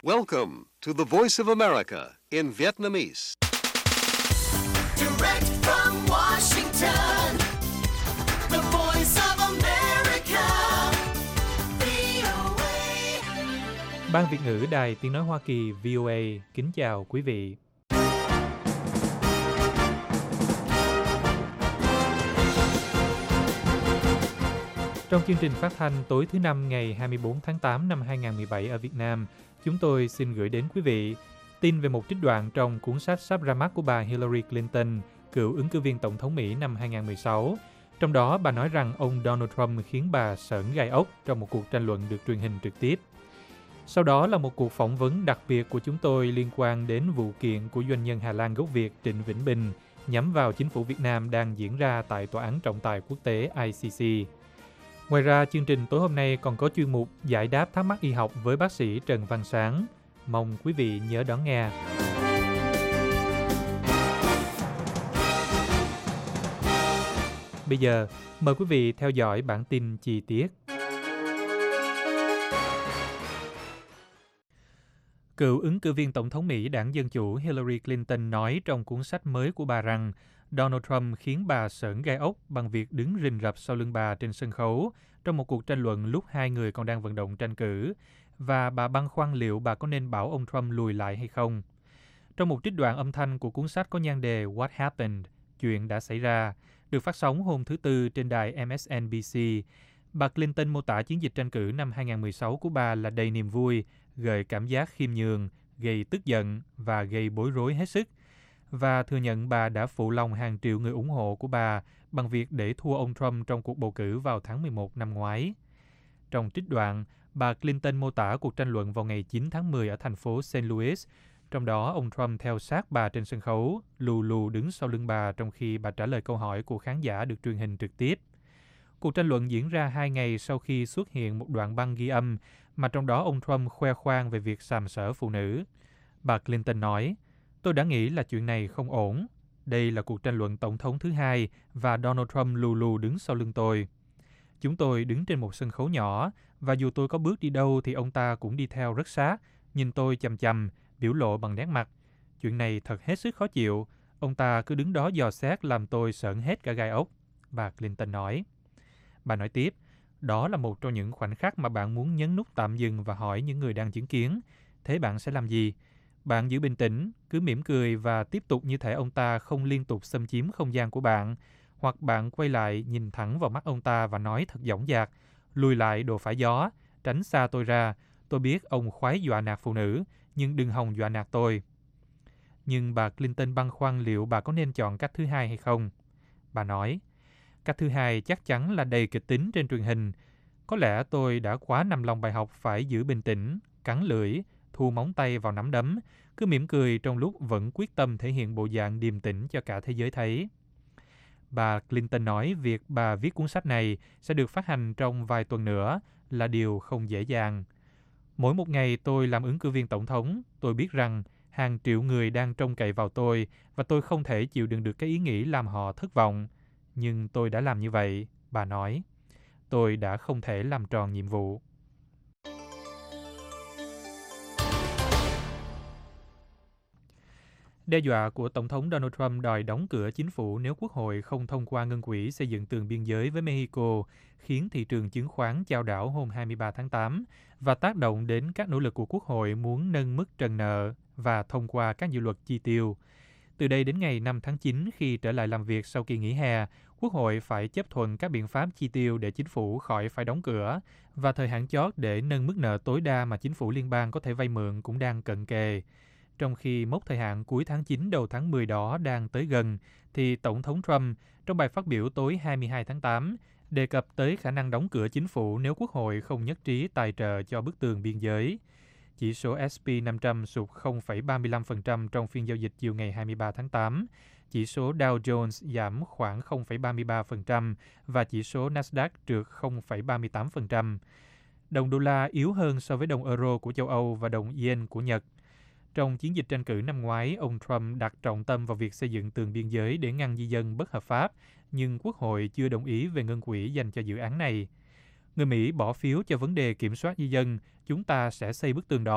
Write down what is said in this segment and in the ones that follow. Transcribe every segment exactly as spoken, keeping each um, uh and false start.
Welcome to the Voice of America in Vietnamese. Direct from Washington, the Voice of America, vê o a. Ban Việt ngữ Đài Tiếng nói Hoa Kỳ vê o a kính chào quý vị. Trong chương trình phát thanh tối thứ Năm ngày hai mươi bốn tháng tám năm hai nghìn không trăm mười bảy ở Việt Nam, chúng tôi xin gửi đến quý vị tin về một trích đoạn trong cuốn sách sắp ra mắt của bà Hillary Clinton, cựu ứng cử viên tổng thống Mỹ năm hai nghìn không trăm mười sáu. Trong đó, bà nói rằng ông Donald Trump khiến bà sởn gai ốc trong một cuộc tranh luận được truyền hình trực tiếp. Sau đó là một cuộc phỏng vấn đặc biệt của chúng tôi liên quan đến vụ kiện của doanh nhân Hà Lan gốc Việt Trịnh Vĩnh Bình nhắm vào chính phủ Việt Nam đang diễn ra tại Tòa án Trọng tài Quốc tế I C C. Ngoài ra, chương trình tối hôm nay còn có chuyên mục giải đáp thắc mắc y học với bác sĩ Trần Văn Sáng. Mong quý vị nhớ đón nghe. Bây giờ, mời quý vị theo dõi bản tin chi tiết. Cựu ứng cử viên tổng thống Mỹ đảng Dân Chủ Hillary Clinton nói trong cuốn sách mới của bà rằng Donald Trump khiến bà sởn gai ốc bằng việc đứng rình rập sau lưng bà trên sân khấu trong một cuộc tranh luận lúc hai người còn đang vận động tranh cử, và bà băn khoăn liệu bà có nên bảo ông Trump lùi lại hay không. Trong một trích đoạn âm thanh của cuốn sách có nhan đề What Happened? Chuyện đã xảy ra, được phát sóng hôm thứ Tư trên đài M S N B C, bà Clinton mô tả chiến dịch tranh cử năm hai nghìn không trăm mười sáu của bà là đầy niềm vui, gợi cảm giác khiêm nhường, gây tức giận và gây bối rối hết sức, và thừa nhận bà đã phụ lòng hàng triệu người ủng hộ của bà bằng việc để thua ông Trump trong cuộc bầu cử vào tháng mười một năm ngoái. Trong trích đoạn, bà Clinton mô tả cuộc tranh luận vào ngày chín tháng mười ở thành phố Saint Louis, trong đó ông Trump theo sát bà trên sân khấu, lù lù đứng sau lưng bà trong khi bà trả lời câu hỏi của khán giả được truyền hình trực tiếp. Cuộc tranh luận diễn ra hai ngày sau khi xuất hiện một đoạn băng ghi âm mà trong đó ông Trump khoe khoang về việc sàm sỡ phụ nữ. Bà Clinton nói, tôi đã nghĩ là chuyện này không ổn. Đây là cuộc tranh luận tổng thống thứ hai và Donald Trump lù lù đứng sau lưng tôi. Chúng tôi đứng trên một sân khấu nhỏ và dù tôi có bước đi đâu thì ông ta cũng đi theo rất sát, nhìn tôi chằm chằm, biểu lộ bằng nét mặt. Chuyện này thật hết sức khó chịu. Ông ta cứ đứng đó dò xét làm tôi sởn hết cả gai ốc, bà Clinton nói. Bà nói tiếp, đó là một trong những khoảnh khắc mà bạn muốn nhấn nút tạm dừng và hỏi những người đang chứng kiến. Thế bạn sẽ làm gì? Bạn giữ bình tĩnh, cứ mỉm cười và tiếp tục như thể ông ta không liên tục xâm chiếm không gian của bạn, hoặc bạn quay lại nhìn thẳng vào mắt ông ta và nói thật dõng dạc, lùi lại đồ phải gió, tránh xa tôi ra, tôi biết ông khoái dọa nạt phụ nữ, nhưng đừng hòng dọa nạt tôi. Nhưng bà Clinton băn khoăn liệu bà có nên chọn cách thứ hai hay không. Bà nói, cách thứ hai chắc chắn là đầy kịch tính trên truyền hình. Có lẽ tôi đã quá nằm lòng bài học phải giữ bình tĩnh, cắn lưỡi, thu móng tay vào nắm đấm, cứ mỉm cười trong lúc vẫn quyết tâm thể hiện bộ dạng điềm tĩnh cho cả thế giới thấy. Bà Clinton nói việc bà viết cuốn sách này sẽ được phát hành trong vài tuần nữa là điều không dễ dàng. Mỗi một ngày tôi làm ứng cử viên tổng thống, tôi biết rằng hàng triệu người đang trông cậy vào tôi và tôi không thể chịu đựng được cái ý nghĩ làm họ thất vọng. Nhưng tôi đã làm như vậy, bà nói. Tôi đã không thể làm tròn nhiệm vụ. Đe dọa của Tổng thống Donald Trump đòi đóng cửa chính phủ nếu Quốc hội không thông qua ngân quỹ xây dựng tường biên giới với Mexico khiến thị trường chứng khoán chao đảo hôm hai mươi ba tháng tám và tác động đến các nỗ lực của Quốc hội muốn nâng mức trần nợ và thông qua các dự luật chi tiêu. Từ đây đến ngày năm tháng chín, khi trở lại làm việc sau kỳ nghỉ hè, Quốc hội phải chấp thuận các biện pháp chi tiêu để chính phủ khỏi phải đóng cửa, và thời hạn chót để nâng mức nợ tối đa mà chính phủ liên bang có thể vay mượn cũng đang cận kề. Trong khi mốc thời hạn cuối tháng chín đầu tháng mười đó đang tới gần, thì Tổng thống Trump, trong bài phát biểu tối hai mươi hai tháng tám, đề cập tới khả năng đóng cửa chính phủ nếu Quốc hội không nhất trí tài trợ cho bức tường biên giới. Chỉ số S and P năm trăm sụt không phẩy ba mươi lăm phần trăm trong phiên giao dịch chiều ngày hai mươi ba tháng tám. Chỉ số Dow Jones giảm khoảng không phẩy ba mươi ba phần trăm và chỉ số Nasdaq trượt không phẩy ba mươi tám phần trăm. Đồng đô la yếu hơn so với đồng euro của châu Âu và đồng yen của Nhật. Trong chiến dịch tranh cử năm ngoái, ông Trump đặt trọng tâm vào việc xây dựng tường biên giới để ngăn di dân bất hợp pháp, nhưng Quốc hội chưa đồng ý về ngân quỹ dành cho dự án này. Người Mỹ bỏ phiếu cho vấn đề kiểm soát di dân, chúng ta sẽ xây bức tường đó,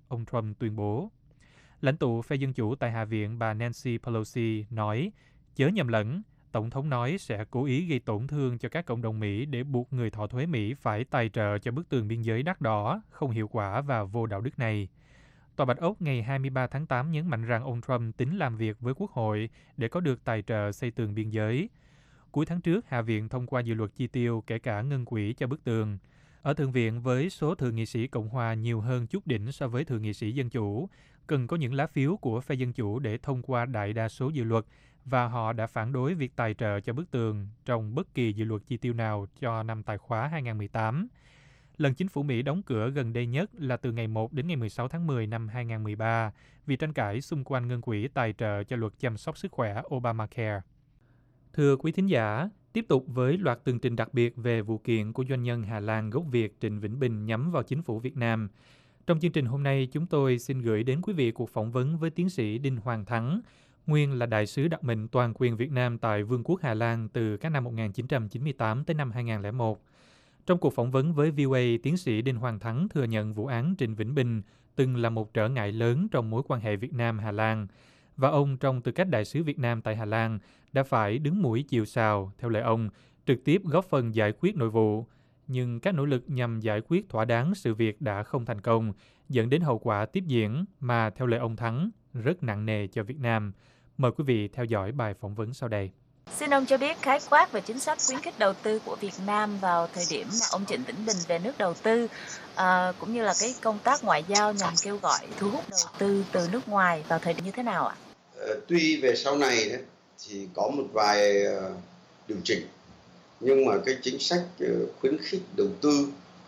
ông Trump tuyên bố. Lãnh tụ phe Dân Chủ tại Hạ viện bà Nancy Pelosi nói, chớ nhầm lẫn, Tổng thống nói sẽ cố ý gây tổn thương cho các cộng đồng Mỹ để buộc người thọ thuế Mỹ phải tài trợ cho bức tường biên giới đắt đỏ, không hiệu quả và vô đạo đức này. Tòa Bạch Ốc ngày hai mươi ba tháng tám nhấn mạnh rằng ông Trump tính làm việc với Quốc hội để có được tài trợ xây tường biên giới. Cuối tháng trước, Hạ viện thông qua dự luật chi tiêu kể cả ngân quỹ cho bức tường. Ở Thượng viện, với số thượng nghị sĩ Cộng hòa nhiều hơn chút đỉnh so với thượng nghị sĩ Dân Chủ, cần có những lá phiếu của phe Dân Chủ để thông qua đại đa số dự luật, và họ đã phản đối việc tài trợ cho bức tường trong bất kỳ dự luật chi tiêu nào cho năm tài khóa hai không một tám. Lần chính phủ Mỹ đóng cửa gần đây nhất là từ ngày một đến ngày mười sáu tháng mười năm hai không một ba vì tranh cãi xung quanh ngân quỹ tài trợ cho luật chăm sóc sức khỏe Obamacare. Thưa quý thính giả, tiếp tục với loạt tường trình đặc biệt về vụ kiện của doanh nhân Hà Lan gốc Việt Trịnh Vĩnh Bình nhắm vào chính phủ Việt Nam. Trong chương trình hôm nay, chúng tôi xin gửi đến quý vị cuộc phỏng vấn với tiến sĩ Đinh Hoàng Thắng, nguyên là đại sứ đặc mệnh toàn quyền Việt Nam tại Vương quốc Hà Lan từ các năm một nghìn chín trăm chín mươi tám tới năm hai không không một. Trong cuộc phỏng vấn với vê o a, tiến sĩ Đinh Hoàng Thắng thừa nhận vụ án Trịnh Vĩnh Bình từng là một trở ngại lớn trong mối quan hệ Việt Nam-Hà Lan, và ông trong tư cách đại sứ Việt Nam tại Hà Lan đã phải đứng mũi chịu sào, theo lời ông, trực tiếp góp phần giải quyết nội vụ. Nhưng các nỗ lực nhằm giải quyết thỏa đáng sự việc đã không thành công, dẫn đến hậu quả tiếp diễn mà, theo lời ông Thắng, rất nặng nề cho Việt Nam. Mời quý vị theo dõi bài phỏng vấn sau đây. Xin ông cho biết khái quát về chính sách khuyến khích đầu tư của Việt Nam vào thời điểm mà ông Trịnh Vĩnh Bình về nước đầu tư, à, cũng như là cái công tác ngoại giao nhằm kêu gọi thu hút đầu tư từ nước ngoài vào thời điểm như thế nào ạ? Ờ, tuy về sau này đấy, thì có một vài uh, điều chỉnh, nhưng mà cái chính sách uh, khuyến khích đầu tư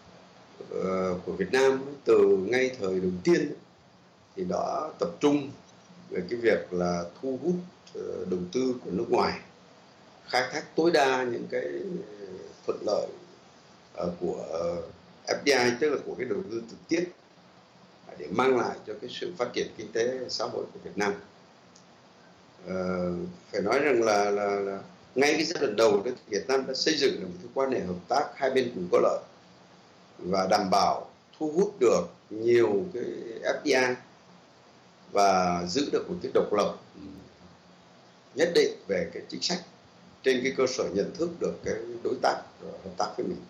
uh, của Việt Nam từ ngay thời đầu tiên thì đã tập trung về cái việc là thu hút uh, đầu tư của nước ngoài, khai thác tối đa những cái thuận lợi uh, của uh, ép đê i, tức là của cái đầu tư trực tiếp, để mang lại cho cái sự phát triển kinh tế xã hội của Việt Nam. Uh, phải nói rằng là, là, là ngay cái giai đoạn đầu đấy, Việt Nam đã xây dựng được một cái quan hệ hợp tác hai bên cùng có lợi và đảm bảo thu hút được nhiều cái ép đê i và giữ được một cái độc lập nhất định về cái chính sách trên cái cơ sở nhận thức được cái đối tác hợp tác với mình.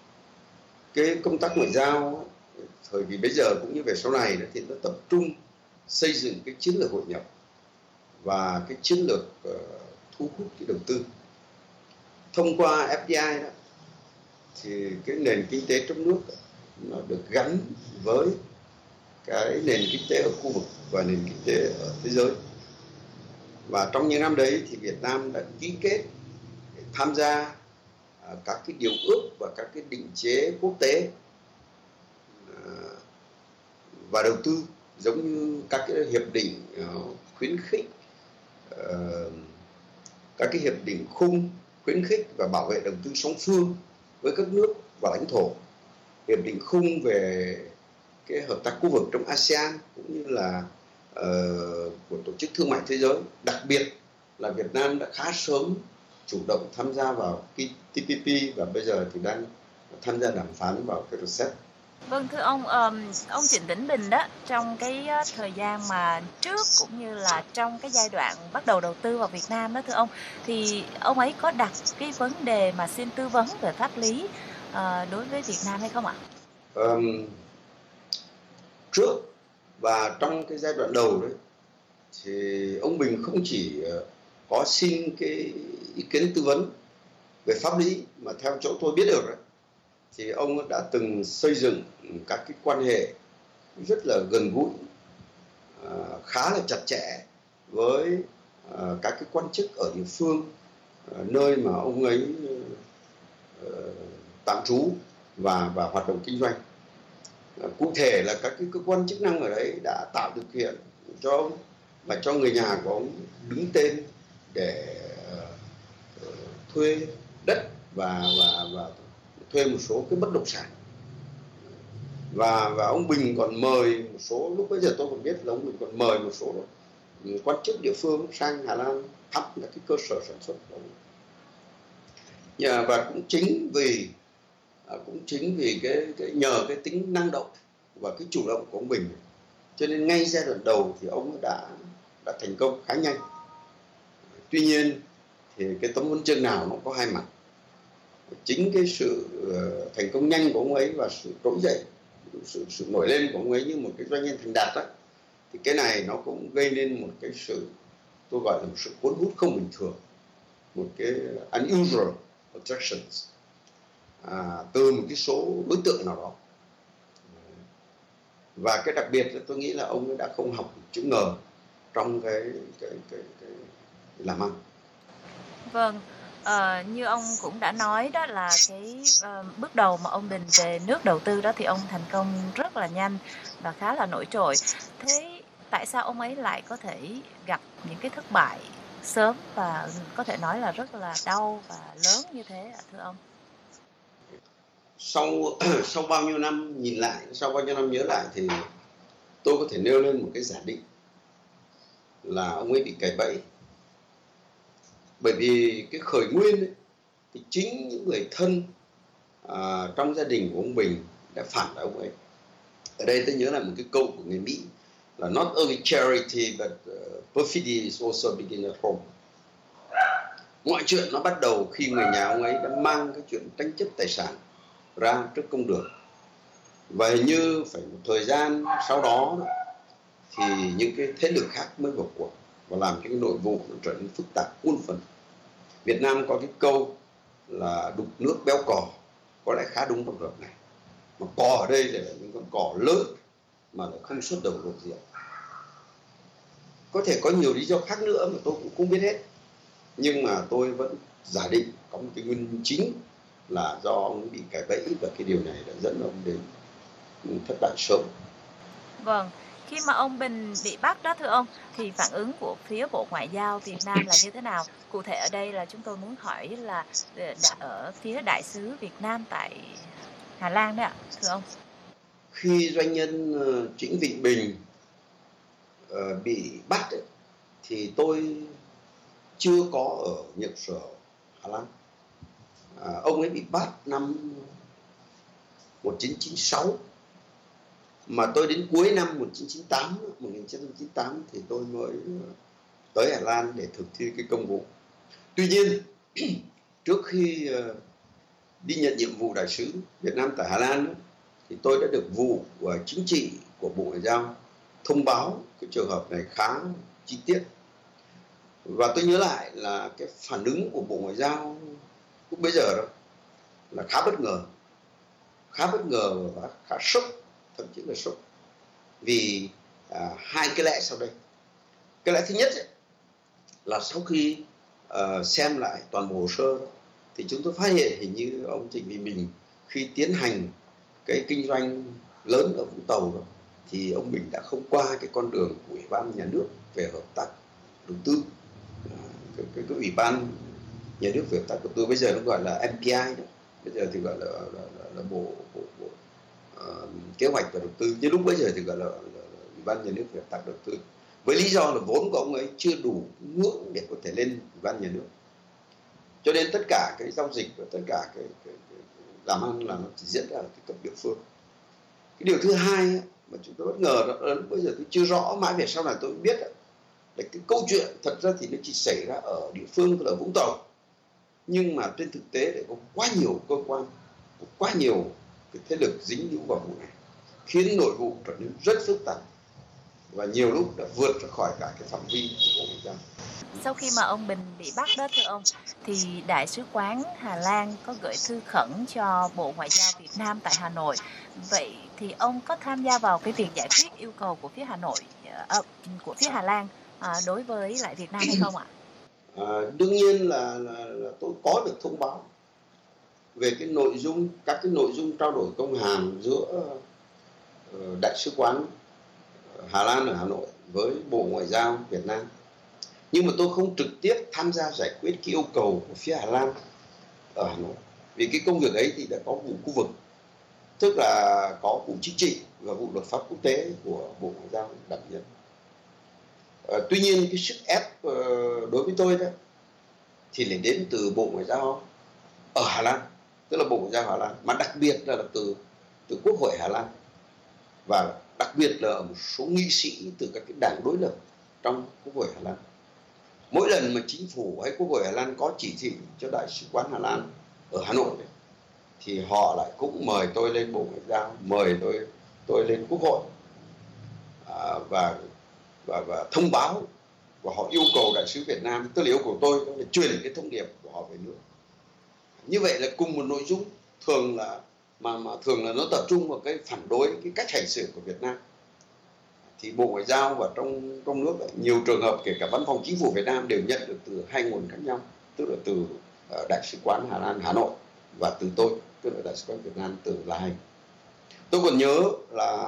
Cái công tác ngoại giao thời kỳ bây giờ cũng như về sau này thì nó tập trung xây dựng cái chiến lược hội nhập và cái chiến lược uh, thu hút cái đầu tư. Thông qua ép đê i đó, thì cái nền kinh tế trong nước nó được gắn với cái nền kinh tế ở khu vực và nền kinh tế ở thế giới. Và trong những năm đấy thì Việt Nam đã ký kết để tham gia uh, các cái điều ước và các cái định chế quốc tế uh, và đầu tư, giống như các cái hiệp định uh, khuyến khích, uh, các cái hiệp định khung khuyến khích và bảo vệ đầu tư song phương với các nước và lãnh thổ, hiệp định khung về cái hợp tác khu vực trong a sê an cũng như là uh, của Tổ chức Thương mại Thế giới. Đặc biệt là Việt Nam đã khá sớm chủ động tham gia vào cái tê pê pê và bây giờ thì đang tham gia đàm phán vào cái rờ xê e pê. Vâng, thưa ông, um, ông Trịnh Vĩnh Bình đó, trong cái uh, thời gian mà trước cũng như là trong cái giai đoạn bắt đầu đầu tư vào Việt Nam đó thưa ông, thì ông ấy có đặt cái vấn đề mà xin tư vấn về pháp lý uh, đối với Việt Nam hay không ạ? Um, trước và trong cái giai đoạn đầu đấy thì ông Bình không chỉ uh, có xin cái ý kiến tư vấn về pháp lý, mà theo chỗ tôi biết được đấy, thì ông đã từng xây dựng các cái quan hệ rất là gần gũi, khá là chặt chẽ với các cái quan chức ở địa phương nơi mà ông ấy tạm trú và và hoạt động kinh doanh. Cụ thể là các cái cơ quan chức năng ở đấy đã tạo điều kiện cho ông và cho người nhà của ông đứng tên để thuê đất và và và thuê một số cái bất động sản. Và và ông Bình còn mời một số, lúc bây giờ tôi còn biết là ông Bình còn mời một số quan chức địa phương sang Hà Lan thăm các cái cơ sở sản xuất của ông. Và cũng chính vì cũng chính vì cái, cái nhờ cái tính năng động và cái chủ động của ông Bình, Cho nên ngay giai đoạn đầu thì ông đã đã thành công khá nhanh. Tuy nhiên thì cái tấm huân chương nào nó có hai mặt. Chính cái sự uh, thành công nhanh của ông ấy và sự trỗi dậy, sự, sự nổi lên của ông ấy như một cái doanh nhân thành đạt đó, thì cái này nó cũng gây nên một cái sự, tôi gọi là một sự cuốn hút không bình thường, một cái unusual attractions à, từ một cái số đối tượng nào đó. Và cái đặc biệt là tôi nghĩ là ông ấy đã không học chữ ngờ trong cái cái cái, cái làm ăn. Vâng, ờ, như ông cũng đã nói đó là cái ờ, bước đầu mà ông Bình về nước đầu tư đó thì ông thành công rất là nhanh và khá là nổi trội. Thế tại sao ông ấy lại có thể gặp những cái thất bại sớm và có thể nói là rất là đau và lớn như thế ạ thưa ông? Sau sau bao nhiêu năm nhìn lại, sau bao nhiêu năm nhớ lại thì tôi có thể nêu lên một cái giả định là ông ấy bị cày bẫy. Bởi vì cái khởi nguyên ấy, thì chính những người thân à, trong gia đình của ông Bình đã phản lại ông ấy. Ở đây tôi nhớ là một cái câu của người Mỹ là not only charity but uh, perfidy is also begin at home. Mọi chuyện nó bắt đầu khi người nhà ông ấy đã mang cái chuyện tranh chấp tài sản ra trước công đường. Và hình như phải một thời gian sau đó thì những cái thế lực khác mới vào cuộc và làm cho cái nội vụ nó trở nên phức tạp muôn phần. Việt Nam có cái câu là đục nước béo cò, có lẽ khá đúng trong trường hợp này. Mà cò ở đây là những con cò lớn mà lại không xuất đầu lộ diện. Có thể có nhiều lý do khác nữa mà tôi cũng không biết hết. Nhưng mà tôi vẫn giả định có một cái nguyên chính là do ông bị cày bẫy và cái điều này đã dẫn ông đến thất bại sớm. Vâng, khi mà ông Bình bị bắt đó thưa ông thì phản ứng của phía Bộ Ngoại giao Việt Nam là như thế nào? Cụ thể ở đây là chúng tôi muốn hỏi là ở phía Đại sứ Việt Nam tại Hà Lan đấy ạ, thưa ông. Khi doanh nhân Trịnh Vịnh Bình uh, bị bắt ấy, thì tôi chưa có ở nhiệm sở Hà Lan. À, ông ấy bị bắt năm một nghìn chín trăm chín mươi sáu, mà tôi đến cuối năm một nghìn chín trăm chín mươi tám, một nghìn chín trăm chín mươi tám thì tôi mới tới Hà Lan để thực thi cái công vụ. Tuy nhiên trước khi uh, đi nhận nhiệm vụ đại sứ Việt Nam tại Hà Lan thì tôi đã được vụ uh, chính trị của Bộ Ngoại giao thông báo cái trường hợp này khá chi tiết. Và tôi nhớ lại là cái phản ứng của Bộ Ngoại giao lúc bây giờ đó là khá bất ngờ, khá bất ngờ và khá sốc, thậm chí là sốc. Vì à, hai cái lẽ sau đây. Cái lẽ thứ nhất ấy, là sau khi uh, xem lại toàn bộ hồ sơ đó, thì chúng tôi phát hiện hình như ông Trịnh Vịnh Bình khi tiến hành cái kinh doanh lớn ở Vũng Tàu đó, thì ông Bình đã không qua cái con đường của Ủy ban Nhà nước về hợp tác đầu tư. À, cái, cái, cái Ủy ban Nhà nước về hợp tác đầu tư bây giờ nó gọi là em pê i đó, bây giờ thì gọi là, là, là, là bộ, bộ, bộ uh, kế hoạch và đầu tư, nhưng lúc bây giờ thì gọi là, là, là Ủy ban Nhà nước về hợp tác đầu tư, với lý do là vốn của ông ấy chưa đủ ngưỡng để có thể lên Ủy ban Nhà nước. Cho nên tất cả cái giao dịch và tất cả cái, cái, cái làm ăn là nó chỉ diễn ra ở cái cấp địa phương. Cái điều thứ hai ấy, mà chúng tôi bất ngờ đó, lúc bây giờ tôi chưa rõ, mãi về sau này tôi biết ấy, là cái câu chuyện thật ra thì nó chỉ xảy ra ở địa phương, là ở Vũng Tàu, nhưng mà trên thực tế lại có quá nhiều cơ quan, có quá nhiều cái thế lực dính líu vào vụ này, khiến nội vụ trở nên rất phức tạp và nhiều lúc đã vượt ra khỏi cả cái phạm vi của Bộ Ngoại giao. Sau khi mà ông Bình bị bắt đó thưa ông, thì Đại sứ quán Hà Lan có gửi thư khẩn cho Bộ Ngoại giao Việt Nam tại Hà Nội. Vậy thì ông có tham gia vào cái việc giải quyết yêu cầu của phía Hà Nội, à, của phía Hà Lan à, đối với lại Việt Nam hay không ạ? À, đương nhiên là, là, là tôi có được thông báo về cái nội dung, các cái nội dung trao đổi công hàm giữa uh, Đại sứ quán Hà Lan ở Hà Nội với Bộ Ngoại giao Việt Nam. Nhưng mà tôi không trực tiếp tham gia giải quyết cái yêu cầu của phía Hà Lan ở Hà Nội. Vì cái công việc ấy thì đã có vụ khu vực, tức là có vụ chính trị và vụ luật pháp quốc tế của Bộ Ngoại giao đảm nhận. À, tuy nhiên cái sức ép uh, đối với tôi đó thì lại đến từ Bộ Ngoại giao ở Hà Lan, tức là Bộ Ngoại giao Hà Lan, mà đặc biệt là từ từ Quốc hội Hà Lan, và đặc biệt là ở một số nghị sĩ từ các cái đảng đối lập trong Quốc hội Hà Lan. Mỗi lần mà chính phủ hay Quốc hội Hà Lan có chỉ thị cho Đại sứ quán Hà Lan ở Hà Nội này, thì họ lại cũng mời tôi lên Bộ Ngoại giao, mời tôi tôi lên Quốc hội à, và, và và thông báo, và họ yêu cầu đại sứ Việt Nam, tức là yêu cầu tôi để truyền cái thông điệp của họ về nước. Như vậy là cùng một nội dung, thường là mà mà thường là nó tập trung vào cái phản đối cái cách hành xử của Việt Nam. Thì Bộ Ngoại giao và trong trong nước ấy, nhiều trường hợp kể cả Văn phòng Chính phủ Việt Nam đều nhận được từ hai nguồn khác nhau, tức là từ uh, Đại sứ quán Hà Lan Hà Nội và từ tôi, tức là Đại sứ quán Việt Nam từ La Hành. Tôi còn nhớ là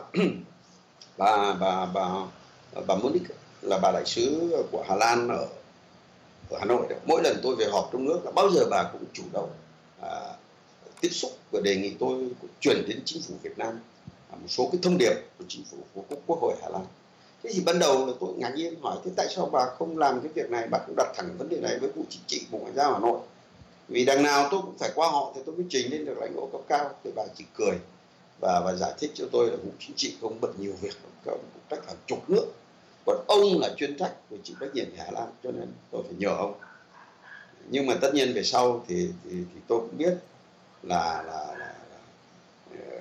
bà bà bà bà Monique là bà đại sứ của Hà Lan ở ở Hà Nội đấy. Mỗi lần tôi về họp trong nước là bao giờ bà cũng chủ động à, tiếp xúc và đề nghị tôi chuyển đến chính phủ Việt Nam một số cái thông điệp của chính phủ của Quốc hội Hà Lan. Thế thì ban đầu là tôi ngạc nhiên hỏi thế tại sao bà không làm cái việc này, bà cũng đặt thẳng vấn đề này với Vụ Chính trị Bộ Ngoại giao Hà Nội. Vì đằng nào tôi cũng phải qua họ thì tôi mới trình lên được lãnh đạo cấp cao. Thì bà chỉ cười và và giải thích cho tôi là Vụ Chính trị không bận nhiều việc, ông phụ trách hàng chục nước. Còn ông là chuyên trách về chịu trách nhiệm về Hà Lan, cho nên tôi phải nhờ ông. Nhưng mà tất nhiên về sau thì thì, thì tôi cũng biết là là, là, là uh,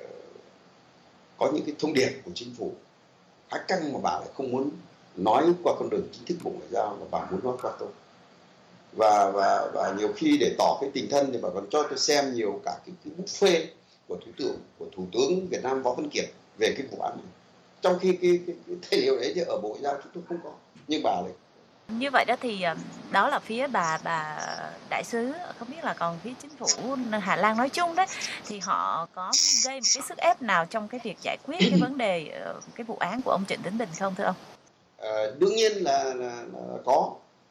có những cái thông điệp của chính phủ khá căng mà bà lại không muốn nói qua con đường chính thức Bộ Ngoại giao, mà bà muốn nói qua tôi. Và và và nhiều khi để tỏ cái tình thân thì bà còn cho tôi xem nhiều cả cái, cái buffet của thủ tướng của thủ tướng Việt Nam Võ Văn Kiệt về cái vụ án này. Trong khi cái, cái, cái tài liệu đấy thì ở Bộ Ngoại giao chúng tôi không có, nhưng bà lại. Như vậy đó thì đó là phía bà bà đại sứ, không biết là còn phía chính phủ Hà Lan nói chung đấy thì họ có gây một cái sức ép nào trong cái việc giải quyết cái vấn đề cái vụ án của ông Trịnh Tấn Bình không thưa ông? À, đương nhiên là, là, là có.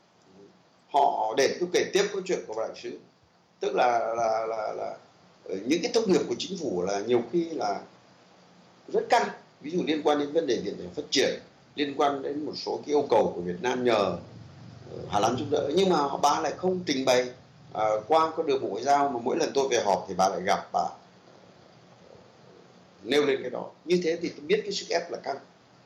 Họ để tôi kể tiếp câu chuyện của bà đại sứ, tức là là là là những cái thông điệp của chính phủ là nhiều khi là rất căng, ví dụ liên quan đến vấn đề điện phát triển, liên quan đến một số cái yêu cầu của Việt Nam nhờ Hà Lan giúp đỡ, nhưng mà bà lại không trình bày à, qua con đường Bộ Ngoại giao, mà mỗi lần tôi về họp thì bà lại gặp bà nêu lên cái đó. Như thế thì tôi biết cái sức ép là căng.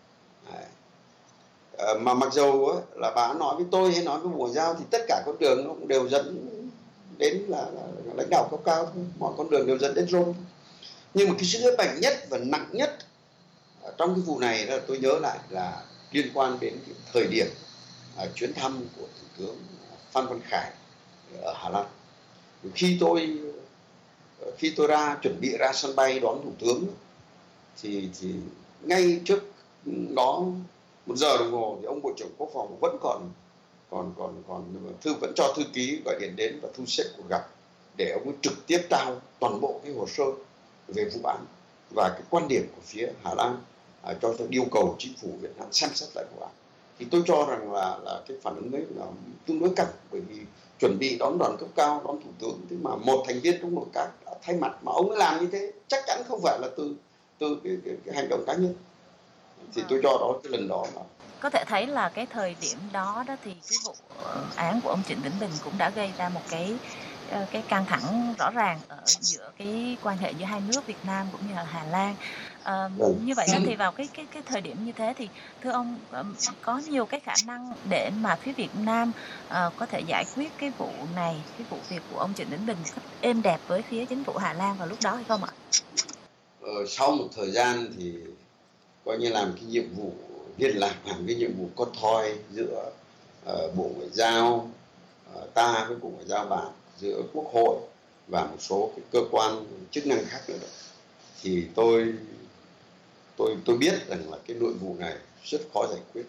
À, mà mặc dầu ấy, là bà nói với tôi hay nói với Bộ Ngoại giao thì tất cả con đường nó cũng đều dẫn đến là, là, là lãnh đạo cấp cao thôi, mọi con đường đều dẫn đến Rome. Nhưng mà cái sức ép mạnh nhất và nặng nhất trong cái vụ này là tôi nhớ lại là liên quan đến cái thời điểm uh, chuyến thăm của Thủ tướng Phan Văn Khải ở Hà Lan. Khi tôi khi tôi ra chuẩn bị ra sân bay đón Thủ tướng thì thì ngay trước đó một giờ đồng hồ thì ông Bộ trưởng Quốc phòng vẫn còn còn còn còn thư vẫn cho thư ký gọi điện đến và thu xếp cuộc gặp để ông ấy trực tiếp trao toàn bộ cái hồ sơ về vụ án và cái quan điểm của phía Hà Lan à, cho cho yêu cầu chính phủ Việt Nam xem xét lại vụ án. Thì tôi cho rằng là là cái phản ứng ấy là tương đối căng, bởi vì chuẩn bị đón đoàn cấp cao, đón thủ tướng, thế mà một thành viên trong nội các đã thay mặt mà ông ấy làm như thế chắc chắn không phải là từ từ cái, cái, cái hành động cá nhân. Thì tôi cho đó cái lần đó là có thể thấy là cái thời điểm đó đó thì cái vụ án của ông Trịnh Tấn Bình cũng đã gây ra một cái cái căng thẳng rõ ràng ở giữa cái quan hệ giữa hai nước Việt Nam cũng như là Hà Lan. À, như vậy thì vào cái cái cái thời điểm như thế thì thưa ông có nhiều cái khả năng để mà phía Việt Nam uh, có thể giải quyết cái vụ này, cái vụ việc của ông Trịnh Tấn Bình êm đẹp với phía chính phủ Hà Lan vào lúc đó hay không ạ? Ờ, sau một thời gian thì coi như làm cái nhiệm vụ liên lạc, làm cái nhiệm vụ con thoi giữa uh, Bộ Ngoại giao uh, ta với Bộ Ngoại giao bạn, giữa Quốc hội và một số cái cơ quan chức năng khác nữa đó. Thì tôi tôi tôi biết rằng là cái nội vụ này rất khó giải quyết.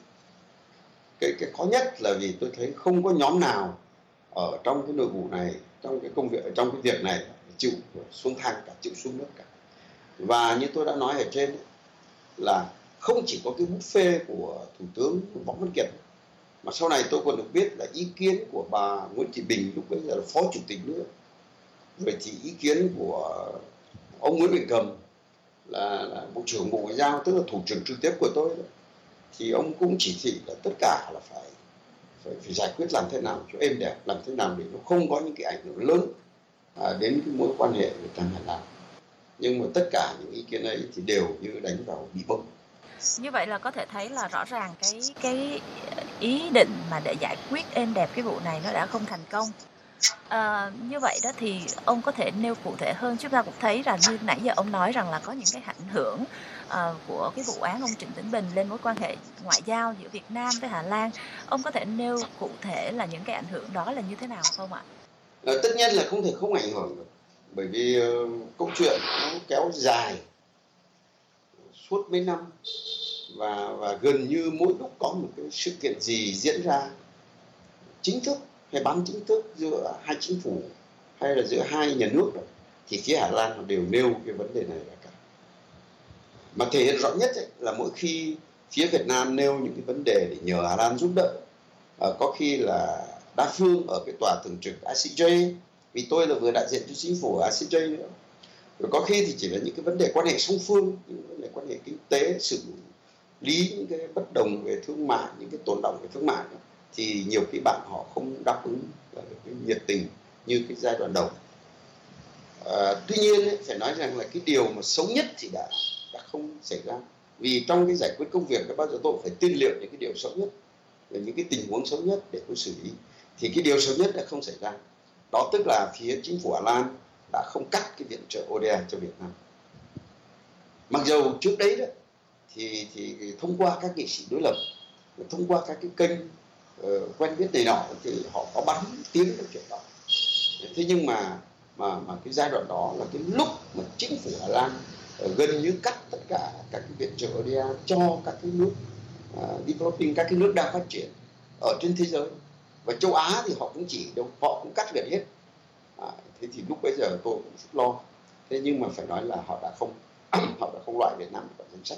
Cái cái khó nhất là vì tôi thấy không có nhóm nào ở trong cái nội vụ này, trong cái công việc, trong cái việc này chịu xuống thang cả, chịu xuống nước cả. Và như tôi đã nói ở trên ấy, là không chỉ có cái buffet của Thủ tướng Võ Văn Kiệt, mà sau này tôi còn được biết là ý kiến của bà Nguyễn Thị Bình, lúc bấy giờ là phó chủ tịch nước, rồi thì ý kiến của ông Nguyễn Bình Cầm là, là bộ trưởng Bộ Ngoại giao, tức là thủ trưởng trực tiếp của tôi đó. Thì ông cũng chỉ thị là tất cả là phải phải, phải giải quyết làm thế nào cho êm đẹp, làm thế nào để nó không có những cái ảnh hưởng lớn à, đến cái mối quan hệ Việt Nam Hà Lan. Nhưng mà tất cả những ý kiến ấy thì đều như đánh vào bị bông. Như vậy là có thể thấy là rõ ràng cái cái ý định mà để giải quyết êm đẹp cái vụ này nó đã không thành công. Ờ, như vậy đó thì ông có thể nêu cụ thể hơn, chúng ta cũng thấy rằng như nãy giờ ông nói rằng là có những cái ảnh hưởng ờ, của cái vụ án ông Trịnh Vĩnh Bình lên mối quan hệ ngoại giao giữa Việt Nam với Hà Lan. Ông có thể nêu cụ thể là những cái ảnh hưởng đó là như thế nào không ạ? Ờ, tất nhiên là không thể không ảnh hưởng được, bởi vì ờ, câu chuyện nó kéo dài suốt mấy năm, và và gần như mỗi lúc có một cái sự kiện gì diễn ra chính thức hay bán chính thức giữa hai chính phủ hay là giữa hai nhà nước đó, thì phía Hà Lan họ đều nêu cái vấn đề này là cả. Mà thể hiện rõ nhất ấy, là mỗi khi phía Việt Nam nêu những cái vấn đề để nhờ Hà Lan giúp đỡ, ờ, có khi là đa phương ở cái tòa thường trực i xê gi, vì tôi là vừa đại diện cho chính phủ ở i xê gi nữa, rồi có khi thì chỉ là những cái vấn đề quan hệ song phương, những vấn đề quan hệ kinh tế, xử lý những cái bất đồng về thương mại, những cái tồn động về thương mại đó, thì nhiều khi bạn họ không đáp ứng cái nhiệt tình như cái giai đoạn đầu. À, tuy nhiên ấy, phải nói rằng là cái điều mà xấu nhất thì đã đã không xảy ra, vì trong cái giải quyết công việc đó bao giờ tôi phải tiên liệu những cái điều xấu nhất, những cái tình huống xấu nhất để tôi xử lý, thì cái điều xấu nhất đã không xảy ra. Đó tức là phía chính phủ Hà Lan đã không cắt cái viện trợ o đê a cho Việt Nam. Mặc dù trước đấy đó thì thì thông qua các nghị sĩ đối lập, thông qua các cái kênh uh, quen biết này nọ thì họ có bắn tiếng cái chuyện đó. Thế nhưng mà mà mà cái giai đoạn đó là cái lúc mà chính phủ Hà Lan uh, gần như cắt tất cả các cái viện trợ o đê a cho các cái nước uh, developing, các cái nước đang phát triển ở trên thế giới, và châu Á thì họ cũng chỉ đâu họ cũng cắt gần hết. À, thế thì lúc bây giờ tôi cũng rất lo. Thế nhưng mà phải nói là họ đã không họ đã không loại Việt Nam vào danh sách.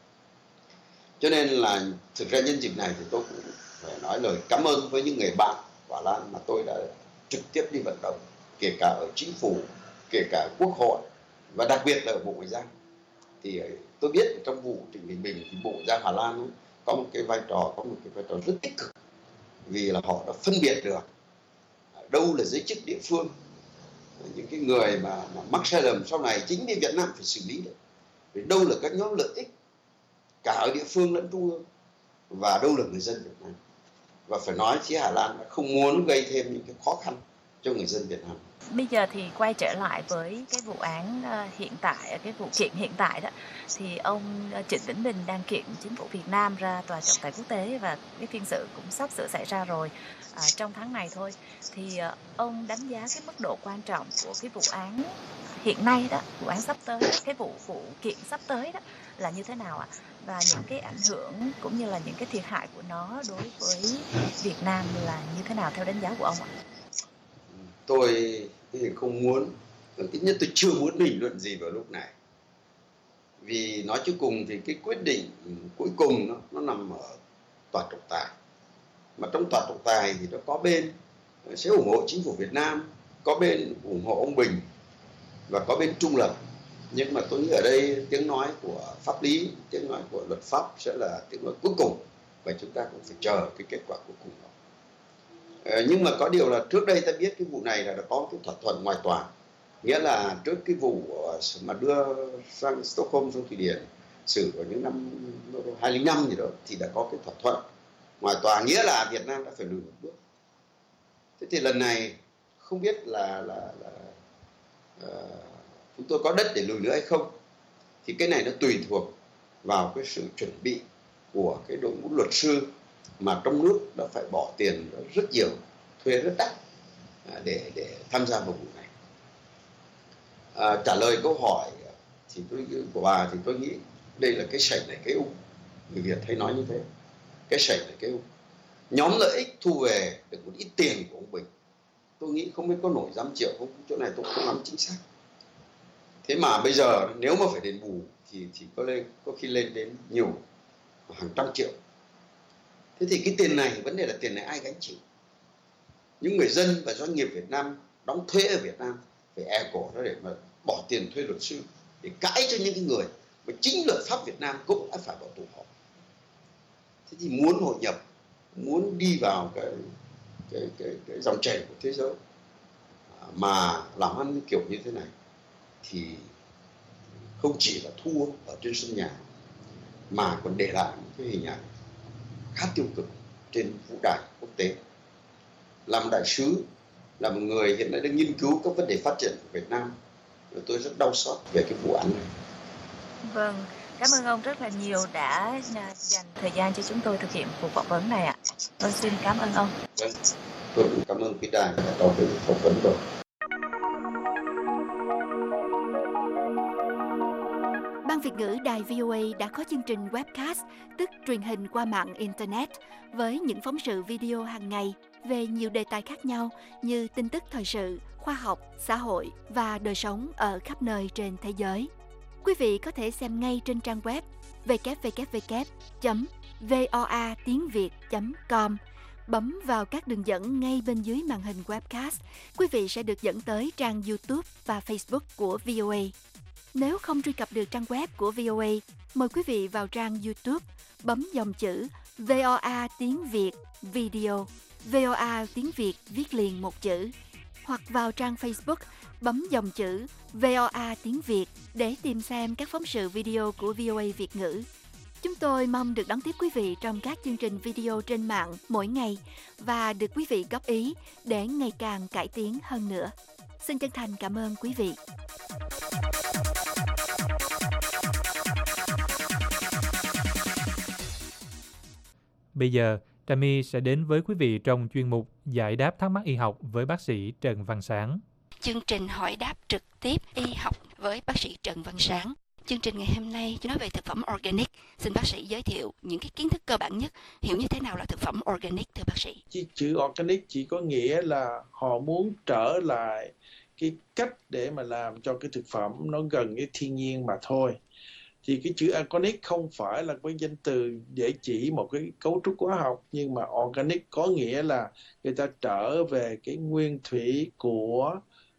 Cho nên là thực ra nhân dịp này thì tôi cũng phải nói lời cảm ơn với những người bạn của Hà Lan mà tôi đã trực tiếp đi vận động, kể cả ở chính phủ, kể cả quốc hội, và đặc biệt là ở Bộ Ngoại giao. Thì tôi biết trong vụ Trịnh Vĩnh Bình thì Bộ Ngoại giao Hà Lan ấy, có một cái vai trò có một cái vai trò rất tích cực, vì là họ đã phân biệt được đâu là giới chức địa phương, những cái người mà, mà mắc sai lầm sau này chính vì Việt Nam phải xử lý được, vì đâu là các nhóm lợi ích cả ở địa phương lẫn trung ương, và đâu là người dân Việt Nam. Và phải nói phía Hà Lan đã không muốn gây thêm những cái khó khăn cho người dân Việt Nam. Bây giờ thì quay trở lại với cái vụ án uh, hiện tại, cái vụ kiện hiện tại đó, thì ông uh, Trịnh Vĩnh Bình đang kiện chính phủ Việt Nam ra tòa trọng tài quốc tế, và cái phiên xử cũng sắp sửa xảy ra rồi uh, trong tháng này thôi. Thì uh, ông đánh giá cái mức độ quan trọng của cái vụ án hiện nay đó, vụ án sắp tới, cái vụ vụ kiện sắp tới đó là như thế nào ạ? Và những cái ảnh hưởng cũng như là những cái thiệt hại của nó đối với Việt Nam là như thế nào theo đánh giá của ông ạ? Tôi thì không muốn, ít nhất tôi chưa muốn bình luận gì vào lúc này, vì nói cho cùng thì cái quyết định cuối cùng nó, nó nằm ở tòa trọng tài. Mà trong tòa trọng tài thì nó có bên sẽ ủng hộ chính phủ Việt Nam, có bên ủng hộ ông Bình, và có bên trung lập. Nhưng mà tôi nghĩ ở đây tiếng nói của pháp lý, tiếng nói của luật pháp sẽ là tiếng nói cuối cùng, và chúng ta cũng phải chờ cái kết quả cuối cùng đó. Ờ, nhưng mà có điều là trước đây ta biết cái vụ này là đã có cái thỏa thuận ngoài tòa, nghĩa là trước cái vụ mà đưa sang Stockholm, sang Thụy Điển xử vào những năm hai không không năm gì đó, thì đã có cái thỏa thuận ngoài tòa, nghĩa là Việt Nam đã phải lùi một bước. Thế thì lần này không biết là là, là uh, chúng tôi có đất để lùi nữa hay không, thì cái này nó tùy thuộc vào cái sự chuẩn bị của cái đội ngũ luật sư mà trong nước đã phải bỏ tiền rất nhiều, thuê rất đắt để để tham gia vào vụ này. À, trả lời câu hỏi thì tôi của bà thì tôi nghĩ đây là cái sảy này cái ung, người Việt hay nói như thế, cái sảy này cái ung. Nhóm lợi ích thu về được một ít tiền của ông Bình, tôi nghĩ không biết có nổi dăm triệu không, chỗ này tôi không nắm chính xác. Thế mà bây giờ nếu mà phải đền bù thì thì có lên có khi lên đến nhiều hàng trăm triệu. Thế thì cái tiền này, vấn đề là tiền này ai gánh chịu? Những người dân và doanh nghiệp Việt Nam đóng thuế ở Việt Nam phải e cổ ra để mà bỏ tiền thuê luật sư để cãi cho những cái người mà chính luật pháp Việt Nam cũng đã phải bỏ tù họ. Thế thì muốn hội nhập, muốn đi vào cái cái cái, cái dòng chảy của thế giới mà làm ăn kiểu như thế này thì không chỉ là thua ở trên sân nhà mà còn để lại một cái hình ảnh khá tiêu cực trên vũ đài quốc tế. Làm đại sứ, là một người hiện nay đang nghiên cứu các vấn đề phát triển của Việt Nam, tôi rất đau xót về cái vụ án này. Vâng, cảm ơn ông rất là nhiều đã dành thời gian cho chúng tôi thực hiện cuộc phỏng vấn này ạ. Tôi xin cảm ơn ông. Vâng, tôi cũng cảm ơn quý đài đã cho tôi phỏng vấn rồi. Ban Việt ngữ Đài vê o a đã có chương trình webcast, tức truyền hình qua mạng Internet, với những phóng sự video hàng ngày về nhiều đề tài khác nhau như tin tức thời sự, khoa học, xã hội và đời sống ở khắp nơi trên thế giới. Quý vị có thể xem ngay trên trang web w w w chấm voa tiếng việt chấm com. Bấm vào các đường dẫn ngay bên dưới màn hình webcast, quý vị sẽ được dẫn tới trang YouTube và Facebook của vê o a. Nếu không truy cập được trang web của vê o a, mời quý vị vào trang YouTube, bấm dòng chữ vê o a tiếng Việt Video, vê o a tiếng Việt viết liền một chữ, hoặc vào trang Facebook, bấm dòng chữ vê o a tiếng Việt để tìm xem các phóng sự video của vê o a Việt ngữ. Chúng tôi mong được đón tiếp quý vị trong các chương trình video trên mạng mỗi ngày và được quý vị góp ý để ngày càng cải tiến hơn nữa. Xin chân thành cảm ơn quý vị. Bây giờ, Trà My sẽ đến với quý vị trong chuyên mục Giải đáp thắc mắc y học với bác sĩ Trần Văn Sáng. Chương trình hỏi đáp trực tiếp y học với bác sĩ Trần Văn Sáng. Chương trình ngày hôm nay nói về thực phẩm organic. Xin bác sĩ giới thiệu những cái kiến thức cơ bản nhất, hiểu như thế nào là thực phẩm organic thưa bác sĩ. Chữ, chữ organic chỉ có nghĩa là họ muốn trở lại cái cách để mà làm cho cái thực phẩm nó gần với thiên nhiên mà thôi. Thì cái chữ organic không phải là cái danh từ để chỉ một cái cấu trúc hóa học, nhưng mà organic có nghĩa là người ta trở về cái nguyên thủy của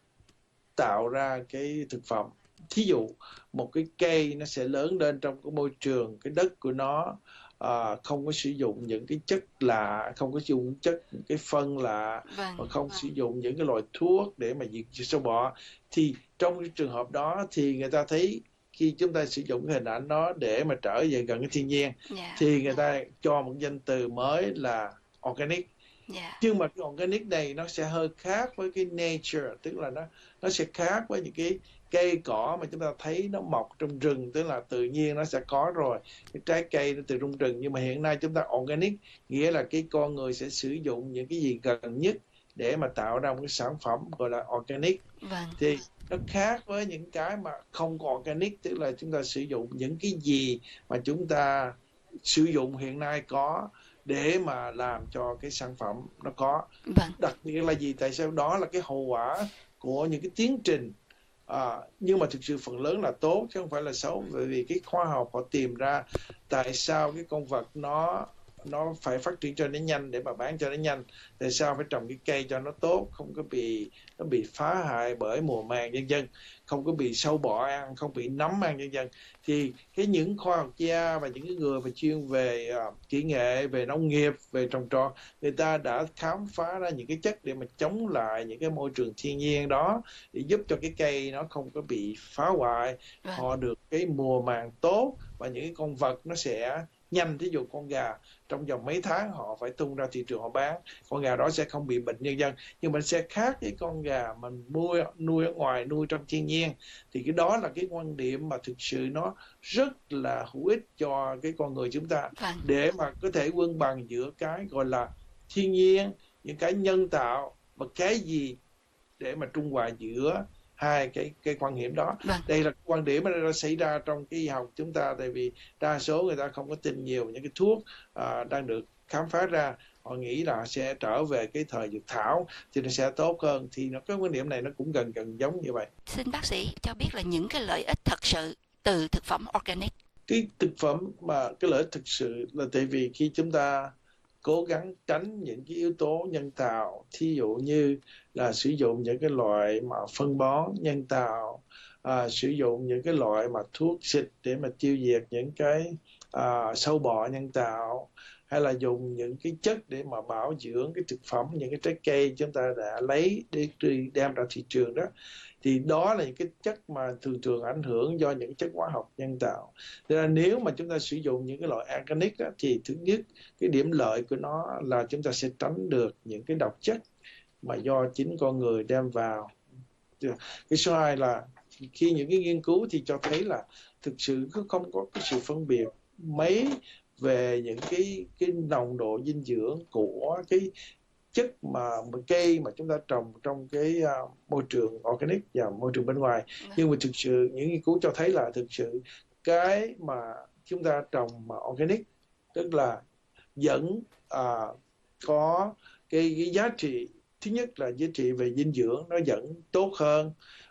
tạo ra cái thực phẩm. Thí dụ một cái cây nó sẽ lớn lên trong cái môi trường, cái đất của nó à, không có sử dụng những cái chất lạ, không có sử dụng chất những cái phân lạ, Vâng, và không vâng. sử dụng những cái loại thuốc để mà diệt sâu bọ. Thì trong cái trường hợp đó thì người ta thấy khi chúng ta sử dụng cái hình ảnh đó để mà trở về gần cái thiên nhiên, Dạ, thì người ta cho một danh từ mới là organic. dạ, Nhưng mà cái organic này nó sẽ hơi khác với cái nature, tức là nó nó sẽ khác với những cái cây cỏ mà chúng ta thấy nó mọc trong rừng, tức là tự nhiên nó sẽ có rồi cái trái cây nó từ trong rừng. Nhưng mà hiện nay chúng ta organic nghĩa là cái con người sẽ sử dụng những cái gì gần nhất để mà tạo ra một cái sản phẩm gọi là organic. vâng, Thì nó khác với những cái mà không có organic, tức là chúng ta sử dụng những cái gì mà chúng ta sử dụng hiện nay có để mà làm cho cái sản phẩm nó có. vâng, Đặc biệt là gì? Tại sao? Đó là cái hậu quả của những cái tiến trình, à, nhưng mà thực sự phần lớn là tốt chứ không phải là xấu, bởi vì cái khoa học họ tìm ra tại sao cái con vật nó nó phải phát triển cho nó nhanh để mà bán cho nó nhanh, tại sao phải trồng cái cây cho nó tốt, không có bị nó bị phá hại bởi mùa màng vân vân, không có bị sâu bọ ăn, không bị nấm ăn vân vân. Thì cái những khoa học gia và những cái người mà chuyên về uh, kỹ nghệ, về nông nghiệp, về trồng trọt, người ta đã khám phá ra những cái chất để mà chống lại những cái môi trường thiên nhiên đó, để giúp cho cái cây nó không có bị phá hoại, vâng, họ được cái mùa màng tốt, và những cái con vật nó sẽ nhanh. Thí dụ con gà trong vòng mấy tháng họ phải tung ra thị trường họ bán, con gà đó sẽ không bị bệnh nhân dân. Nhưng mình sẽ khác với con gà mình nuôi nuôi ở ngoài, nuôi trong thiên nhiên. Thì cái đó là cái quan điểm mà thực sự nó rất là hữu ích cho cái con người chúng ta, vâng, để mà có thể cân bằng giữa cái gọi là thiên nhiên, những cái nhân tạo, và cái gì để mà trung hòa giữa hai cái cái quan điểm đó. vâng, Đây là quan điểm mà nó xảy ra trong cái y học chúng ta, tại vì đa số người ta không có tin nhiều những cái thuốc à, đang được khám phá ra. Họ nghĩ là sẽ trở về cái thời dược thảo thì nó sẽ tốt hơn. Thì nó cái quan điểm này nó cũng gần gần giống như vậy. Xin bác sĩ cho biết là những cái lợi ích thật sự từ thực phẩm organic. Cái thực phẩm mà cái lợi ích thực sự là tại vì khi chúng ta cố gắng tránh những cái yếu tố nhân tạo, thí dụ như là sử dụng những cái loại mà phân bón nhân tạo, à, sử dụng những cái loại mà thuốc xịt để mà tiêu diệt những cái à, sâu bọ nhân tạo, hay là dùng những cái chất để mà bảo dưỡng cái thực phẩm, những cái trái cây chúng ta đã lấy để đem ra thị trường đó, thì đó là những cái chất mà thường thường ảnh hưởng do những chất hóa học nhân tạo. Thế ra nếu mà chúng ta sử dụng những cái loại organic đó, thì thứ nhất cái điểm lợi của nó là chúng ta sẽ tránh được những cái độc chất mà do chính con người đem vào. Cái số hai là khi những cái nghiên cứu thì cho thấy là thực sự không có cái sự phân biệt mấy về những cái cái nồng độ dinh dưỡng của cái chất mà cây mà chúng ta trồng trong cái uh, môi trường organic và môi trường bên ngoài. Nhưng mà thực sự những nghiên cứu cho thấy là thực sự cái mà chúng ta trồng mà organic tức là vẫn uh, có cái, cái giá trị, thứ nhất là giá trị về dinh dưỡng nó vẫn tốt hơn.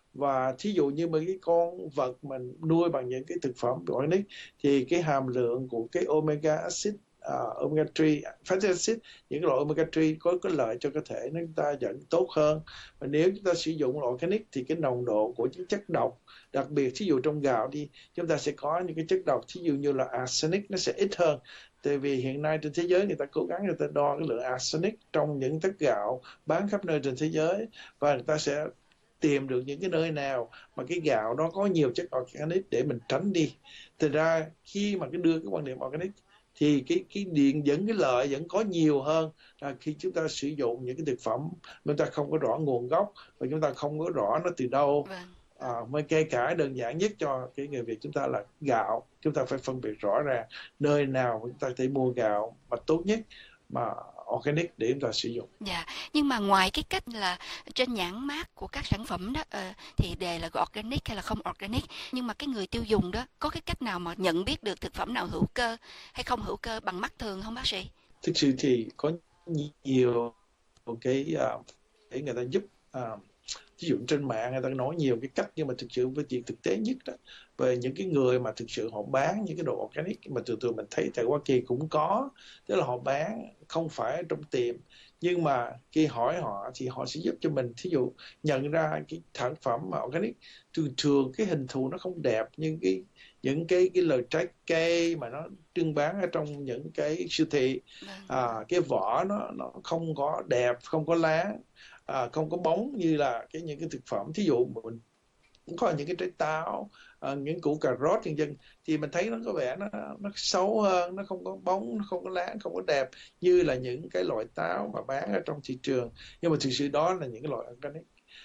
Và thí dụ như mấy cái con vật mình nuôi bằng những cái thực phẩm organic thì cái hàm lượng của cái omega acid, uh, omega ba, fatty acid, những cái loại omega ba có cái lợi cho cơ thể nó chúng ta vẫn tốt hơn. Và nếu chúng ta sử dụng loại organic thì cái nồng độ của những chất độc, đặc biệt thí dụ trong gạo đi, chúng ta sẽ có những cái chất độc thí dụ như là arsenic nó sẽ ít hơn. Tại vì hiện nay trên thế giới người ta cố gắng người ta đo cái lượng arsenic trong những tấc gạo bán khắp nơi trên thế giới, và người ta sẽ tìm được những cái nơi nào mà cái gạo đó có nhiều chất organic để mình tránh đi. Thật ra khi mà cái đưa cái quan điểm organic thì cái cái điện dẫn cái lợi vẫn có nhiều hơn là khi chúng ta sử dụng những cái thực phẩm chúng ta không có rõ nguồn gốc và chúng ta không có rõ nó từ đâu. À, mới kể cả đơn giản nhất cho cái người Việt chúng ta là gạo, chúng ta phải phân biệt rõ ràng nơi nào chúng ta có thể mua gạo mà tốt nhất mà organic để chúng ta sử dụng. Dạ, nhưng mà ngoài cái cách là trên nhãn mác của các sản phẩm đó uh, thì đề là organic hay là không organic, nhưng mà cái người tiêu dùng đó có cái cách nào mà nhận biết được thực phẩm nào hữu cơ hay không hữu cơ bằng mắt thường không bác sĩ? Thực sự thì có nhiều cái uh, để người ta giúp uh, ví dụ trên mạng người ta nói nhiều cái cách, nhưng mà thực sự với việc thực tế nhất đó về những cái người mà thực sự họ bán những cái đồ organic mà thường thường mình thấy tại Hoa Kỳ cũng có, tức là họ bán không phải trong tiệm, nhưng mà khi hỏi họ thì họ sẽ giúp cho mình thí dụ nhận ra cái sản phẩm mà organic thường thường cái hình thù nó không đẹp, nhưng cái những cái cái lời trái cây mà nó trưng bán ở trong những cái siêu thị, à, cái vỏ nó nó không có đẹp, không có lá, à, không có bóng như là cái những cái thực phẩm thí dụ mình cũng có những cái trái táo, à, những củ cà rốt nhân dân thì mình thấy nó có vẻ nó nó xấu hơn, nó không có bóng, nó không có lá, không có đẹp như là những cái loại táo mà bán ở trong thị trường, nhưng mà thực sự đó là những cái loại organic.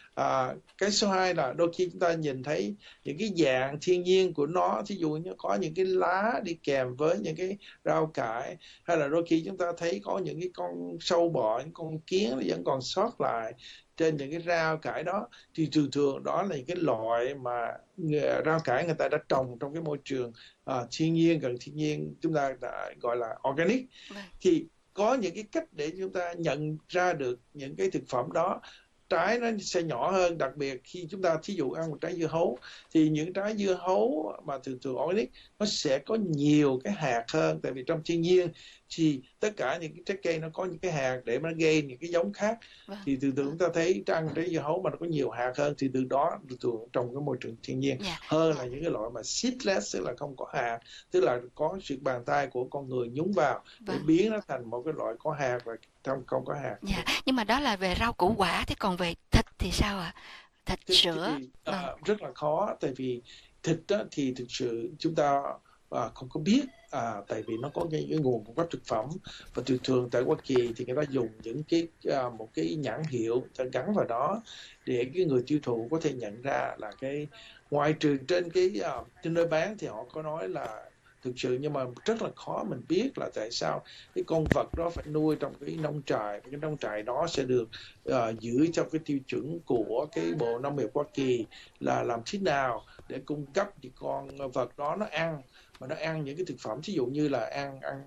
À, cái số hai là đôi khi chúng ta nhìn thấy những cái dạng thiên nhiên của nó, thí dụ như có những cái lá đi kèm với những cái rau cải, hay là đôi khi chúng ta thấy có những cái con sâu bọ, những con kiến nó vẫn còn sót lại trên những cái rau cải đó, thì thường thường đó là những cái loại mà rau cải người ta đã trồng trong cái môi trường à, thiên nhiên, gần thiên nhiên, chúng ta đã gọi là organic. Thì có những cái cách để chúng ta nhận ra được những cái thực phẩm đó. Trái nó sẽ nhỏ hơn, đặc biệt khi chúng ta thí dụ ăn một trái dưa hấu thì những trái dưa hấu mà thường thường organic nó sẽ có nhiều cái hạt hơn, tại vì trong thiên nhiên thì tất cả những cái trái cây nó có những cái hạt để nó gây những cái giống khác. Vâng. Thì thường thường chúng ta thấy ăn trái dưa hấu mà nó có nhiều hạt hơn thì từ đó thường thường trong cái môi trường thiên nhiên yeah. hơn là những cái loại mà seedless, tức là không có hạt, tức là có sự bàn tay của con người nhúng vào vâng. để biến nó thành một cái loại có hạt và không không có hạt. Dạ, nhưng mà đó là về rau củ quả, thế còn về thịt thì sao ạ? À? Thịt, thịt sữa thì, à, vâng. rất là khó, tại vì thịt đó, thì thực sự chúng ta à, không có biết, à, tại vì nó có cái, cái nguồn cung cấp thực phẩm, và thường thường tại Hoa Kỳ thì người ta dùng những cái à, một cái nhãn hiệu ta gắn vào đó để cái người tiêu thụ có thể nhận ra là cái, ngoài trừ trên cái à, trên nơi bán thì họ có nói là thực sự, nhưng mà rất là khó mình biết là tại sao cái con vật đó phải nuôi trong cái nông trại, cái nông trại đó sẽ được uh, giữ trong cái tiêu chuẩn của cái Bộ Nông nghiệp Hoa Kỳ là làm thế nào để cung cấp thì con vật đó nó ăn, mà nó ăn những cái thực phẩm ví dụ như là ăn ăn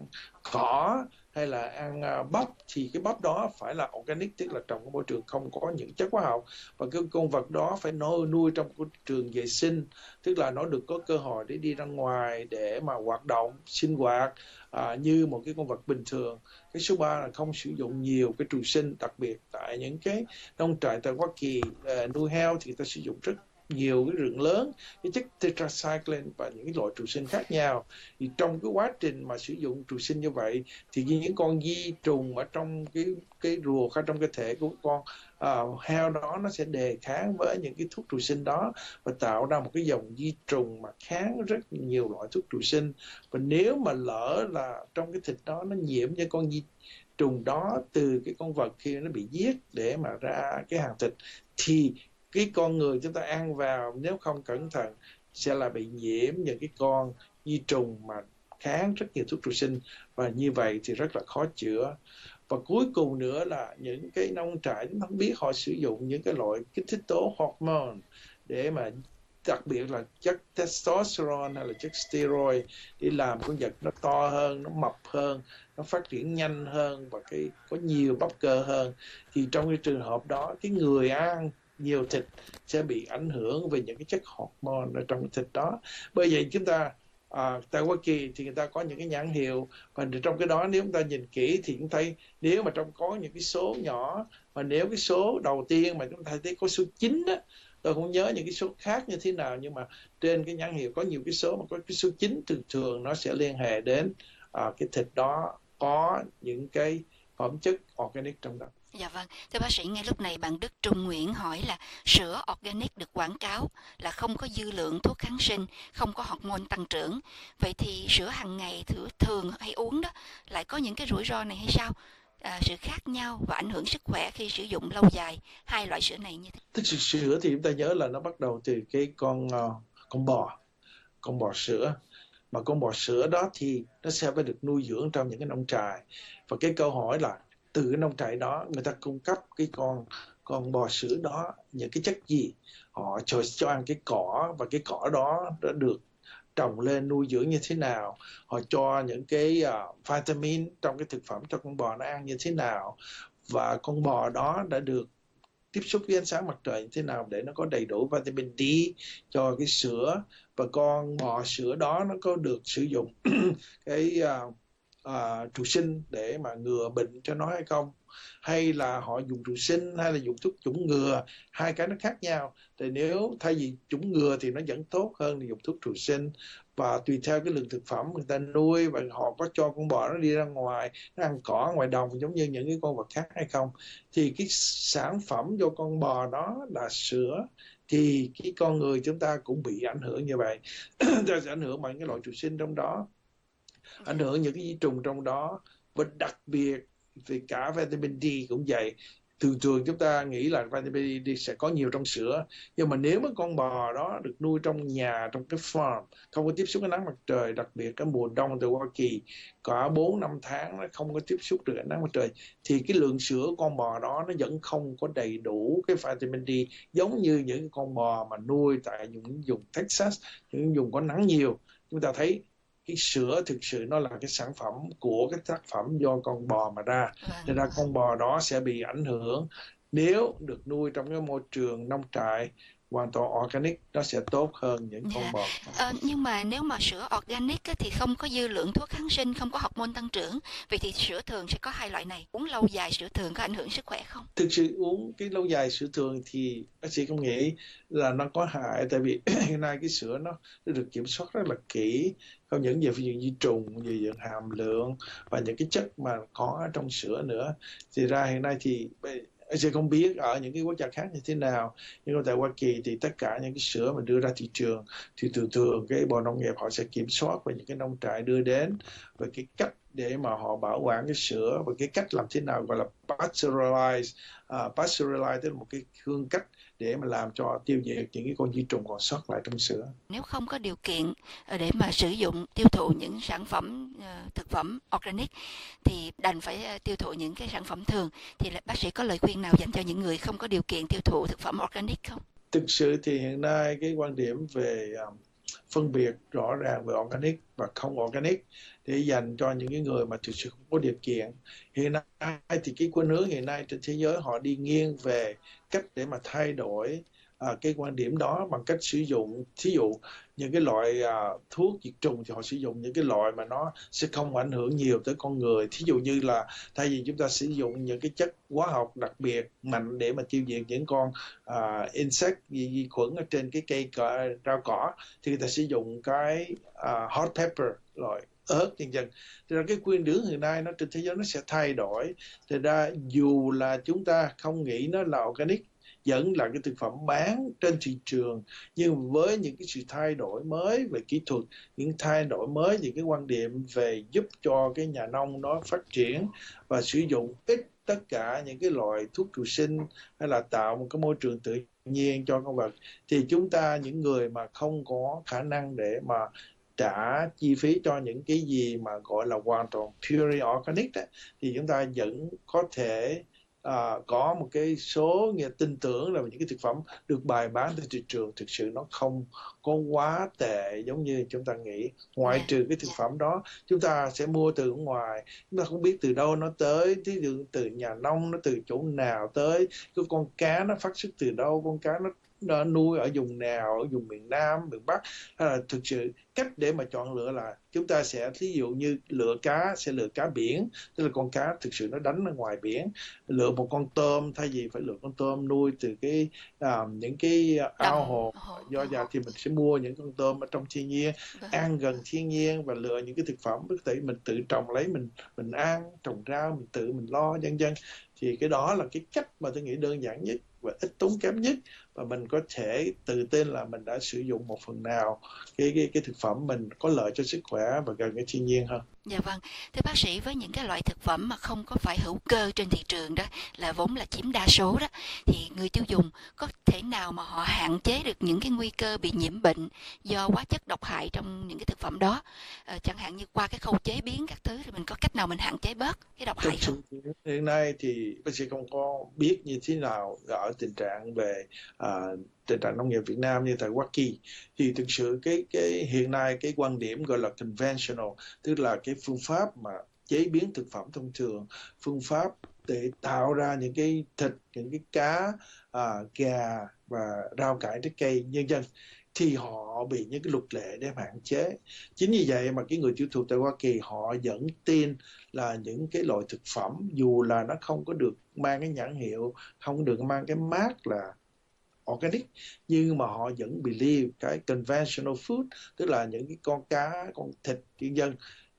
cỏ hay là ăn uh, bắp, thì cái bắp đó phải là organic, tức là trong cái môi trường không có những chất hóa học, và cái con vật đó phải nuôi nuôi trong cái trường vệ sinh, tức là nó được có cơ hội để đi ra ngoài để mà hoạt động sinh hoạt à, như một cái con vật bình thường. Cái số ba là không sử dụng nhiều cái trùng sinh, đặc biệt tại những cái nông trại tại Hoa Kỳ uh, nuôi heo thì người ta sử dụng rất nhiều cái lượng lớn cái chất tetracycline và những cái loại trụ sinh khác nhau. Thì trong cái quá trình mà sử dụng trụ sinh như vậy thì những con vi trùng ở trong cái cái ruột hay trong cơ thể của con uh, heo đó nó sẽ đề kháng với những cái thuốc trụ sinh đó và tạo ra một cái dòng vi trùng mà kháng rất nhiều loại thuốc trụ sinh. Và nếu mà lỡ là trong cái thịt đó nó nhiễm những con vi trùng đó từ cái con vật khi nó bị giết để mà ra cái hàng thịt thì cái con người chúng ta ăn vào nếu không cẩn thận sẽ là bị nhiễm những cái con vi trùng mà kháng rất nhiều thuốc trụ sinh, và như vậy thì rất là khó chữa. Và cuối cùng nữa là những cái nông trại chúng ta không biết họ sử dụng những cái loại kích thích tố hormone để mà đặc biệt là chất testosterone hay là chất steroid để làm con vật nó to hơn, nó mập hơn, nó phát triển nhanh hơn và cái có nhiều bắp cơ hơn. Thì trong cái trường hợp đó cái người ăn nhiều thịt sẽ bị ảnh hưởng về những cái chất hormone ở trong thịt đó. Bởi vậy chúng ta à, tại Hoa Kỳ thì người ta có những cái nhãn hiệu, và trong cái đó nếu chúng ta nhìn kỹ thì chúng thấy nếu mà trong có những cái số nhỏ, mà nếu cái số đầu tiên mà chúng ta thấy có số chín á, tôi không nhớ những cái số khác như thế nào, nhưng mà trên cái nhãn hiệu có nhiều cái số mà có cái số chín thường thường nó sẽ liên hệ đến à, cái thịt đó có những cái phẩm chất organic trong đó. Dạ vâng, thưa bác sĩ, ngay lúc này bạn Đức Trung Nguyễn hỏi là sữa organic được quảng cáo là không có dư lượng thuốc kháng sinh, không có hormone tăng trưởng. Vậy thì sữa hàng ngày thường, thường hay uống đó lại có những cái rủi ro này hay sao? À, sự khác nhau và ảnh hưởng sức khỏe khi sử dụng lâu dài hai loại sữa này như thế? Tức là sữa thì chúng ta nhớ là nó bắt đầu từ cái con uh, con bò, con bò sữa. Mà con bò sữa đó thì nó sẽ phải được nuôi dưỡng trong những cái nông trại. Và cái câu hỏi là từ cái nông trại đó người ta cung cấp cái con con bò sữa đó những cái chất gì, họ cho cho ăn cái cỏ và cái cỏ đó đã được trồng lên nuôi dưỡng như thế nào, họ cho những cái uh, vitamin trong cái thực phẩm cho con bò nó ăn như thế nào, và con bò đó đã được tiếp xúc với ánh sáng mặt trời như thế nào để nó có đầy đủ vitamin D cho cái sữa, và con bò sữa đó nó có được sử dụng cái uh, uh, trụ sinh để mà ngừa bệnh cho nó hay không, hay là họ dùng trụ sinh hay là dùng thuốc chủng ngừa, hai cái nó khác nhau. Thì nếu thay vì chủng ngừa thì nó vẫn tốt hơn là dùng thuốc trụ sinh, và tùy theo cái lượng thực phẩm người ta nuôi và họ có cho con bò nó đi ra ngoài nó ăn cỏ ngoài đồng giống như những cái con vật khác hay không, thì cái sản phẩm cho con bò đó là sữa thì cái con người chúng ta cũng bị ảnh hưởng như vậy. Ta sẽ ảnh hưởng bằng cái loại trụ sinh trong đó, ảnh hưởng những cái vi trùng trong đó, và đặc biệt về cả vitamin D cũng vậy. Thường thường chúng ta nghĩ là vitamin D sẽ có nhiều trong sữa, nhưng mà nếu mà con bò đó được nuôi trong nhà, trong cái farm, không có tiếp xúc với nắng mặt trời, đặc biệt cái mùa đông từ Hoa Kỳ cả bốn năm tháng nó không có tiếp xúc được ánh nắng mặt trời, thì cái lượng sữa con bò đó nó vẫn không có đầy đủ cái vitamin D giống như những con bò mà nuôi tại những vùng Texas, những vùng có nắng nhiều. Chúng ta thấy cái sữa thực sự nó là cái sản phẩm của cái tác phẩm do con bò mà ra, nên ra con bò đó sẽ bị ảnh hưởng. Nếu được nuôi trong cái môi trường nông trại hoàn toàn organic nó sẽ tốt hơn những con yeah. bò. À, nhưng mà nếu mà sữa organic á, thì không có dư lượng thuốc kháng sinh, không có hormone tăng trưởng, vậy thì sữa thường sẽ có hai loại này. Uống lâu dài sữa thường có ảnh hưởng sức khỏe không? Thực sự uống cái lâu dài sữa thường thì bác sĩ không nghĩ là nó có hại, tại vì hiện nay cái sữa nó, nó được kiểm soát rất là kỹ, không những về phương diện vi trùng, về diện hàm lượng và những cái chất mà có trong sữa nữa. Thì ra hiện nay thì anh sẽ không biết ở những cái quốc gia khác như thế nào, nhưng mà tại Hoa Kỳ thì tất cả những cái sữa mà đưa ra thị trường thì thường thường cái bộ nông nghiệp họ sẽ kiểm soát về những cái nông trại đưa đến, về cái cách để mà họ bảo quản cái sữa, và cái cách làm thế nào gọi là pasteurize. Uh, pasteurize tức là một cái phương cách để mà làm cho tiêu diệt những cái con vi trùng còn sót lại trong sữa. Nếu không có điều kiện để mà sử dụng tiêu thụ những sản phẩm uh, thực phẩm organic thì đành phải uh, tiêu thụ những cái sản phẩm thường, thì bác sĩ có lời khuyên nào dành cho những người không có điều kiện tiêu thụ thực phẩm organic không? Thực sự thì hiện nay cái quan điểm về um, phân biệt rõ ràng về organic và không organic để dành cho những cái người mà thực sự không có điều kiện. Hiện nay thì cái khuynh hướng hiện nay trên thế giới họ đi nghiêng về cách để mà thay đổi à, cái quan điểm đó bằng cách sử dụng, thí dụ những cái loại à, thuốc diệt trùng thì họ sử dụng những cái loại mà nó sẽ không ảnh hưởng nhiều tới con người. Thí dụ như là thay vì chúng ta sử dụng những cái chất hóa học đặc biệt mạnh để mà tiêu diệt những con à, insect, vi, vi khuẩn ở trên cái cây cỏ, rau cỏ, thì người ta sử dụng cái à, hot pepper, loại ớt nhân dân. Thì ra cái nguyên lý hiện nay nó trên thế giới nó sẽ thay đổi. Thì ra dù là chúng ta không nghĩ nó là organic, vẫn là cái thực phẩm bán trên thị trường, nhưng với những cái sự thay đổi mới về kỹ thuật, những thay đổi mới về cái quan điểm về giúp cho cái nhà nông nó phát triển và sử dụng ít tất cả những cái loại thuốc trừ sinh hay là tạo một cái môi trường tự nhiên cho con vật, thì chúng ta, những người mà không có khả năng để mà trả chi phí cho những cái gì mà gọi là hoàn toàn purely organic đó, thì chúng ta vẫn có thể À, có một cái số nghe tin tưởng là những cái thực phẩm được bày bán trên thị trường thực sự nó không có quá tệ giống như chúng ta nghĩ. Ngoại Yeah. trừ cái thực phẩm đó chúng ta sẽ mua từ ngoài, chúng ta không biết từ đâu nó tới, thí dụ từ nhà nông nó từ chỗ nào tới, cái con cá nó phát xuất từ đâu, con cá nó nó nuôi ở vùng nào, ở vùng miền Nam, miền Bắc, hay là thực sự cách để mà chọn lựa là chúng ta sẽ, thí dụ như lựa cá sẽ lựa cá biển, tức là con cá thực sự nó đánh ở ngoài biển, lựa một con tôm thay vì phải lựa con tôm nuôi từ cái à, những cái ao hồ do già, thì mình sẽ mua những con tôm ở trong thiên nhiên, Vâng. ăn gần thiên nhiên và lựa những cái thực phẩm có thể mình tự trồng lấy, mình mình ăn, trồng rau mình tự mình lo, vân vân. Thì cái đó là cái cách mà tôi nghĩ đơn giản nhất và ít tốn kém nhất, và mình có thể tự tin là mình đã sử dụng một phần nào cái cái cái thực phẩm mình có lợi cho sức khỏe và gần cái thiên nhiên hơn. Dạ vâng, thưa bác sĩ, với những cái loại thực phẩm mà không có phải hữu cơ trên thị trường đó, là vốn là chiếm đa số đó, thì người tiêu dùng có thể nào mà họ hạn chế được những cái nguy cơ bị nhiễm bệnh do hóa chất độc hại trong những cái thực phẩm đó, ờ, chẳng hạn như qua cái khâu chế biến các thứ, thì mình có cách nào mình hạn chế bớt cái độc hại Trong không? sự hiện nay thì bác sĩ không có biết như thế nào ở tình trạng về à, tình trạng nông nghiệp Việt Nam như tại Hoa Kỳ, thì thực sự cái cái hiện nay cái quan điểm gọi là conventional, tức là cái phương pháp mà chế biến thực phẩm thông thường, phương pháp để tạo ra những cái thịt, những cái cá, à, gà và rau cải, trái cây, nhân dân, thì họ bị những cái luật lệ để hạn chế. Chính vì vậy mà cái người tiêu thụ tại Hoa Kỳ họ vẫn tin là những cái loại thực phẩm dù là nó không có được mang cái nhãn hiệu, không được mang cái mác là organic, nhưng mà họ vẫn believe cái conventional food, tức là những cái con cá, con thịt nhân dân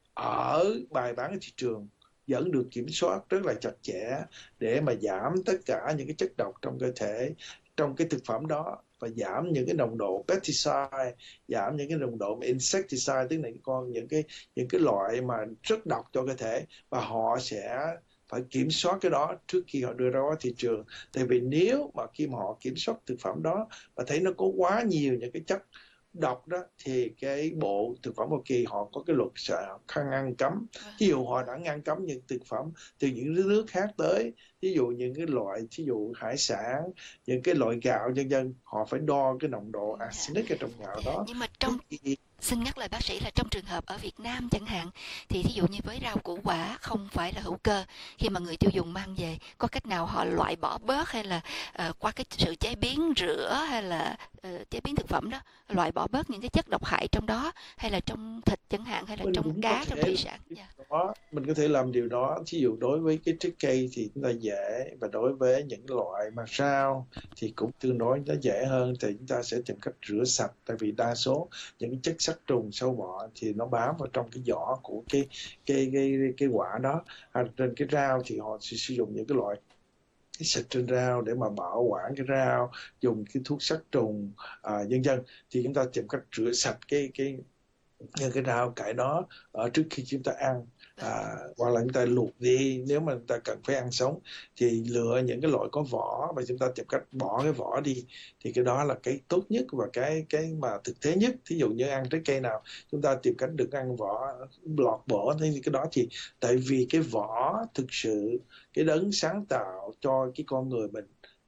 ở bày bán ở thị trường vẫn được kiểm soát rất là chặt chẽ để mà giảm tất cả những cái chất độc trong cơ thể, trong cái thực phẩm đó, và giảm những cái nồng độ pesticide, giảm những cái nồng độ insecticide, tức là những con những cái những cái loại mà rất độc cho cơ thể, và họ sẽ phải kiểm soát cái đó trước khi họ đưa ra thị trường. Tại vì nếu mà khi mà họ kiểm soát thực phẩm đó và thấy nó có quá nhiều những cái chất độc đó, thì cái bộ thực phẩm Hoa Kỳ họ có cái luật sẽ ngăn cấm. Ví dụ họ đã ngăn cấm những thực phẩm từ những nước khác tới, ví dụ những cái loại, ví dụ hải sản, những cái loại gạo vân vân, họ phải đo cái nồng độ arsenic ở trong gạo đó. Nhưng mà trong xin nhắc lời bác sĩ là trong trường hợp ở Việt Nam chẳng hạn, thì thí dụ như với rau củ quả không phải là hữu cơ, khi mà người tiêu dùng mang về, có cách nào họ loại bỏ bớt, hay là uh, qua cái sự chế biến, rửa hay là uh, chế biến thực phẩm đó, loại bỏ bớt những cái chất độc hại trong đó, hay là trong thịt chẳng hạn, hay là Mình trong cũng cá, có trong thể thủy sản? Yeah. đó, mình có thể làm điều đó. Ví dụ đối với cái trái cây thì chúng ta dễ, và đối với những loại mà rau thì cũng tương đối nó dễ hơn, thì chúng ta sẽ tìm cách rửa sạch. Tại vì đa số những cái chất sát trùng, sâu bọ thì nó bám vào trong cái vỏ của cái cái cái cái quả đó. À, trên cái rau thì họ sẽ sử dụng những cái loại cái xịt trên rau để mà bảo quản cái rau, dùng cái thuốc sát trùng, à, vân vân. Thì chúng ta tìm cách rửa sạch cái cái những cái rau cải đó ở trước khi chúng ta ăn, à, hoặc là chúng ta luộc đi, nếu mà chúng ta cần phải ăn sống thì lựa những cái loại có vỏ và chúng ta tìm cách bỏ cái vỏ đi, thì cái đó là cái tốt nhất và cái cái mà thực tế nhất. Thí dụ như ăn trái cây nào chúng ta tìm cách đừng ăn vỏ, lọt bỏ, thì cái đó thì tại vì cái vỏ thực sự cái đấng sáng tạo cho cái con người mình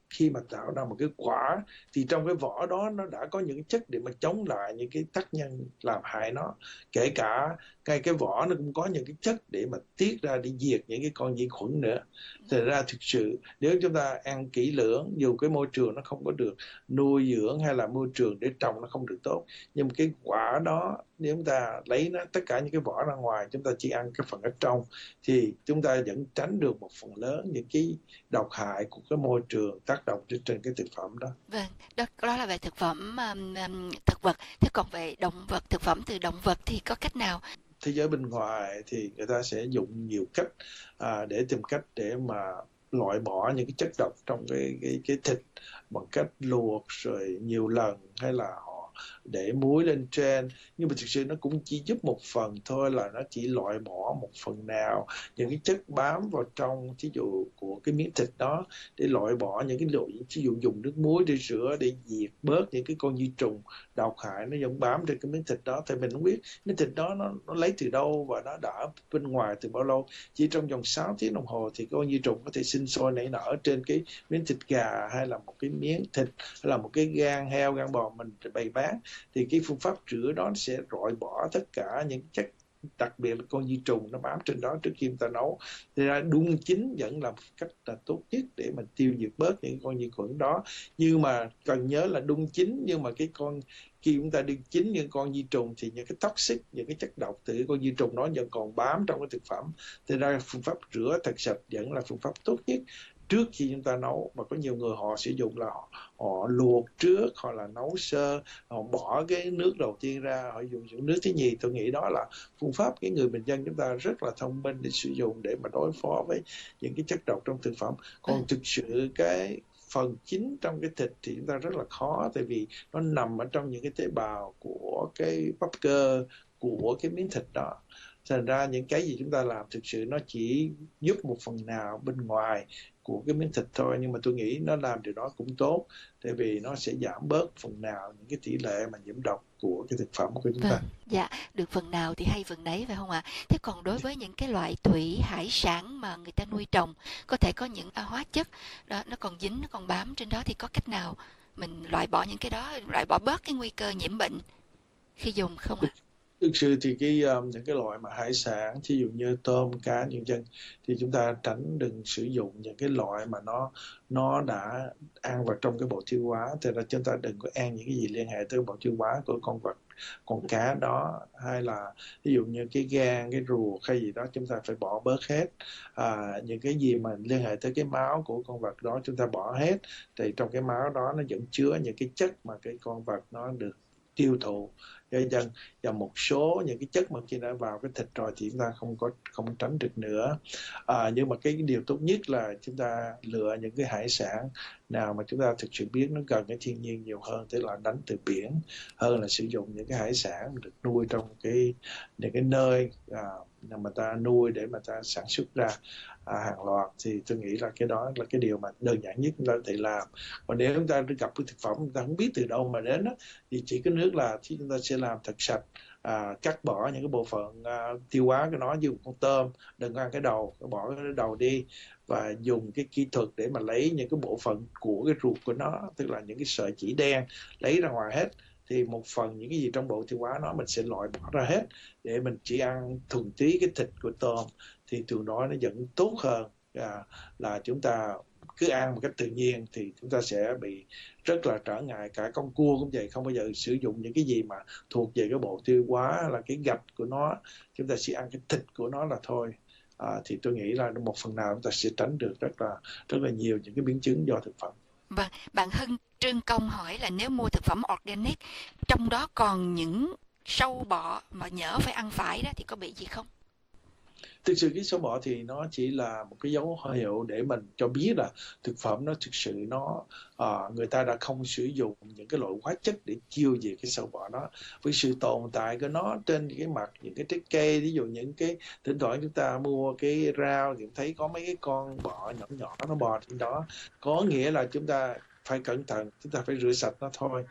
khi mà tạo ra một cái quả thì trong cái vỏ đó nó đã có những cái chất để mà chống lại những cái tác nhân làm hại nó, kể cả ngay cái vỏ nó cũng có những cái chất để mà tiết ra để diệt những cái con vi khuẩn nữa. Thật ra thực sự nếu chúng ta ăn kỹ lưỡng, dù cái môi trường nó không có được nuôi dưỡng hay là môi trường để trồng nó không được tốt, nhưng mà cái quả đó nếu chúng ta lấy nó tất cả những cái vỏ ra ngoài, chúng ta chỉ ăn cái phần ở trong thì chúng ta vẫn tránh được một phần lớn những cái độc hại của cái môi trường tác động trên, trên cái thực phẩm đó. Vâng, đó, đó là về thực phẩm um, um, thực vật. Thế còn về động vật, thực phẩm từ động vật thì có cách nào? Thế giới bên ngoài thì người ta sẽ dùng nhiều cách à, để tìm cách để mà loại bỏ những cái chất độc trong cái cái cái thịt bằng cách luộc rồi nhiều lần, hay là họ để muối lên trên, nhưng mà thực sự nó cũng chỉ giúp một phần thôi, là nó chỉ loại bỏ một phần nào những cái chất bám vào trong ví dụ của cái miếng thịt đó, để loại bỏ những cái lỗi, ví dụ dùng nước muối để rửa để diệt bớt những cái con vi trùng độc hại nó vẫn bám trên cái miếng thịt đó. Thì mình không biết miếng thịt đó nó, nó lấy từ đâu và nó đã bên ngoài từ bao lâu, chỉ trong vòng sáu tiếng đồng hồ thì con vi trùng có thể sinh sôi nảy nở trên cái miếng thịt gà hay là một cái miếng thịt hay là một cái gan heo, gan bò mình bày bán. Thì cái phương pháp rửa đó sẽ loại bỏ tất cả những chất, đặc biệt là con vi trùng nó bám trên đó trước khi chúng ta nấu. Thì ra đun chín vẫn là cách là tốt nhất để mình tiêu diệt bớt những con vi khuẩn đó. Nhưng mà cần nhớ là đun chín, nhưng mà cái con khi chúng ta đun chín những con vi trùng thì những cái toxic, những cái chất độc từ con vi trùng đó vẫn còn bám trong cái thực phẩm. Thì ra phương pháp rửa thật sạch vẫn là phương pháp tốt nhất trước khi chúng ta nấu. Mà có nhiều người họ sử dụng là họ, họ luộc trước, hoặc là nấu sơ, họ bỏ cái nước đầu tiên ra, họ dùng những nước thứ nhì. Tôi nghĩ đó là phương pháp cái người bình dân chúng ta rất là thông minh để sử dụng để mà đối phó với những cái chất độc trong thực phẩm. Còn thực sự cái phần chính trong cái thịt thì chúng ta rất là khó, tại vì nó nằm ở trong những cái tế bào của cái bắp cơ của cái miếng thịt đó. Thành ra những cái gì chúng ta làm thực sự nó chỉ giúp một phần nào bên ngoài của cái miếng thịt thôi, nhưng mà tôi nghĩ nó làm điều đó cũng tốt, tại vì nó sẽ giảm bớt phần nào những cái tỷ lệ mà nhiễm độc của cái thực phẩm của chúng ta. Vâng, dạ, được phần nào thì hay phần đấy phải không ạ? Thế còn đối với những cái loại thủy hải sản mà người ta nuôi trồng, có thể có những à, hóa chất đó nó còn dính, nó còn bám trên đó, thì có cách nào mình loại bỏ những cái đó, loại bỏ bớt cái nguy cơ nhiễm bệnh khi dùng không ạ? Thực sự thì cái um, những cái loại mà hải sản, ví dụ như tôm, cá, nhân dân, thì chúng ta tránh đừng sử dụng những cái loại mà nó nó đã ăn vào trong cái bộ tiêu hóa. Thì là chúng ta đừng có ăn những cái gì liên hệ tới bộ tiêu hóa của con vật, con cá đó, hay là ví dụ như cái gan, cái ruột hay gì đó chúng ta phải bỏ bớt hết. À, những cái gì mà liên hệ tới cái máu của con vật đó chúng ta bỏ hết, thì trong cái máu đó nó vẫn chứa những cái chất mà cái con vật nó được tiêu thụ dân dân và một số những cái chất mà khi đã vào cái thịt rồi thì chúng ta không có không tránh được nữa. À, nhưng mà cái điều tốt nhất là chúng ta lựa những cái hải sản nào mà chúng ta thực sự biết nó gần cái thiên nhiên nhiều hơn, tức là đánh từ biển, hơn là sử dụng những cái hải sản được nuôi trong cái những cái nơi à, mà ta nuôi để mà ta sản xuất ra à, hàng loạt. Thì tôi nghĩ là cái đó là cái điều mà đơn giản nhất chúng ta có thể làm. Còn nếu chúng ta gặp cái thực phẩm chúng ta không biết từ đâu mà đến đó, thì chỉ có nước là thì chúng ta sẽ làm thật sạch, à, cắt bỏ những cái bộ phận à, tiêu hóa của nó, như con tôm đừng ăn cái đầu, bỏ cái đầu đi, và dùng cái kỹ thuật để mà lấy những cái bộ phận của cái ruột của nó, tức là những cái sợi chỉ đen lấy ra ngoài hết. Thì một phần những cái gì trong bộ tiêu hóa nó mình sẽ loại bỏ ra hết, để mình chỉ ăn thuần túy cái thịt của tôm. Thì thường đó nó vẫn tốt hơn à, là chúng ta cứ ăn một cách tự nhiên, thì chúng ta sẽ bị rất là trở ngại. Cả con cua cũng vậy, không bao giờ sử dụng những cái gì mà thuộc về cái bộ tiêu hóa là cái gạch của nó, chúng ta chỉ ăn cái thịt của nó là thôi. À, thì tôi nghĩ là một phần nào chúng ta sẽ tránh được rất là rất là nhiều những cái biến chứng do thực phẩm. Vâng, bạn Hưng Trương Công hỏi là nếu mua thực phẩm organic, trong đó còn những sâu bọ mà nhỡ phải ăn phải đó thì có bị gì không? Thực sự cái sâu bọ thì nó chỉ là một cái dấu hiệu để mình cho biết là thực phẩm nó thực sự nó à, người ta đã không sử dụng những cái loại hóa chất để chiêu diệt cái sâu bọ đó. Với sự tồn tại của nó trên cái mặt những cái trái cây, ví dụ những cái thỉnh thoảng chúng ta mua cái rau thì thấy có mấy cái con bọ nhỏ nhỏ nó bò trên đó, có nghĩa là chúng ta phải cẩn thận, chúng ta phải rửa sạch nó thôi.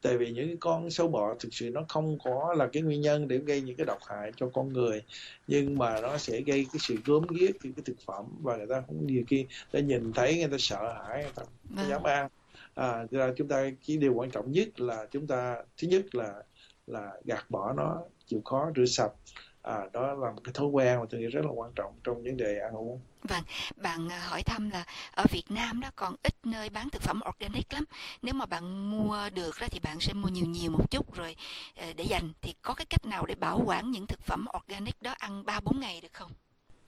Tại vì những con sâu bọ thực sự nó không có là cái nguyên nhân để gây những cái độc hại cho con người, nhưng mà nó sẽ gây cái sự gớm ghiếc những cái thực phẩm, và người ta cũng nhiều khi ta nhìn thấy người ta sợ hãi, người ta không Vâng. dám ăn. À, cho nên chúng ta cái điều quan trọng nhất là chúng ta thứ nhất là là gạt bỏ nó, chịu khó rửa sạch. À, đó là một cái thói quen mà tôi nghĩ rất là quan trọng trong vấn đề ăn uống. Vâng, bạn à, hỏi thăm là ở Việt Nam đó còn ít nơi bán thực phẩm organic lắm. Nếu mà bạn mua được đó thì bạn sẽ mua nhiều nhiều một chút rồi ờ, để dành. Thì có cái cách nào để bảo quản những thực phẩm organic đó ăn ba bốn ngày được không?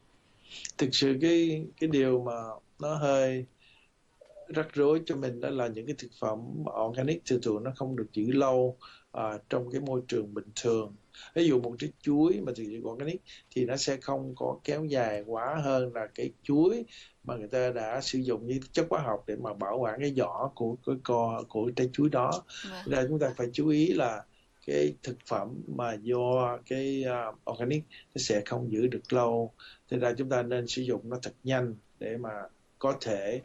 Thực sự cái cái điều mà nó hơi rắc rối cho mình đó là những cái thực phẩm organic thường thường nó không được giữ lâu à, trong cái môi trường bình thường. Ví dụ một trái chuối mà thực sự organic thì nó sẽ không có kéo dài quá hơn là cái chuối mà người ta đã sử dụng như chất hóa học để mà bảo quản cái vỏ của cái co của trái chuối đó. Vâng. Nên chúng ta phải chú ý là cái thực phẩm mà do cái uh, organic nó sẽ không giữ được lâu, thế ra chúng ta nên sử dụng nó thật nhanh để mà có thể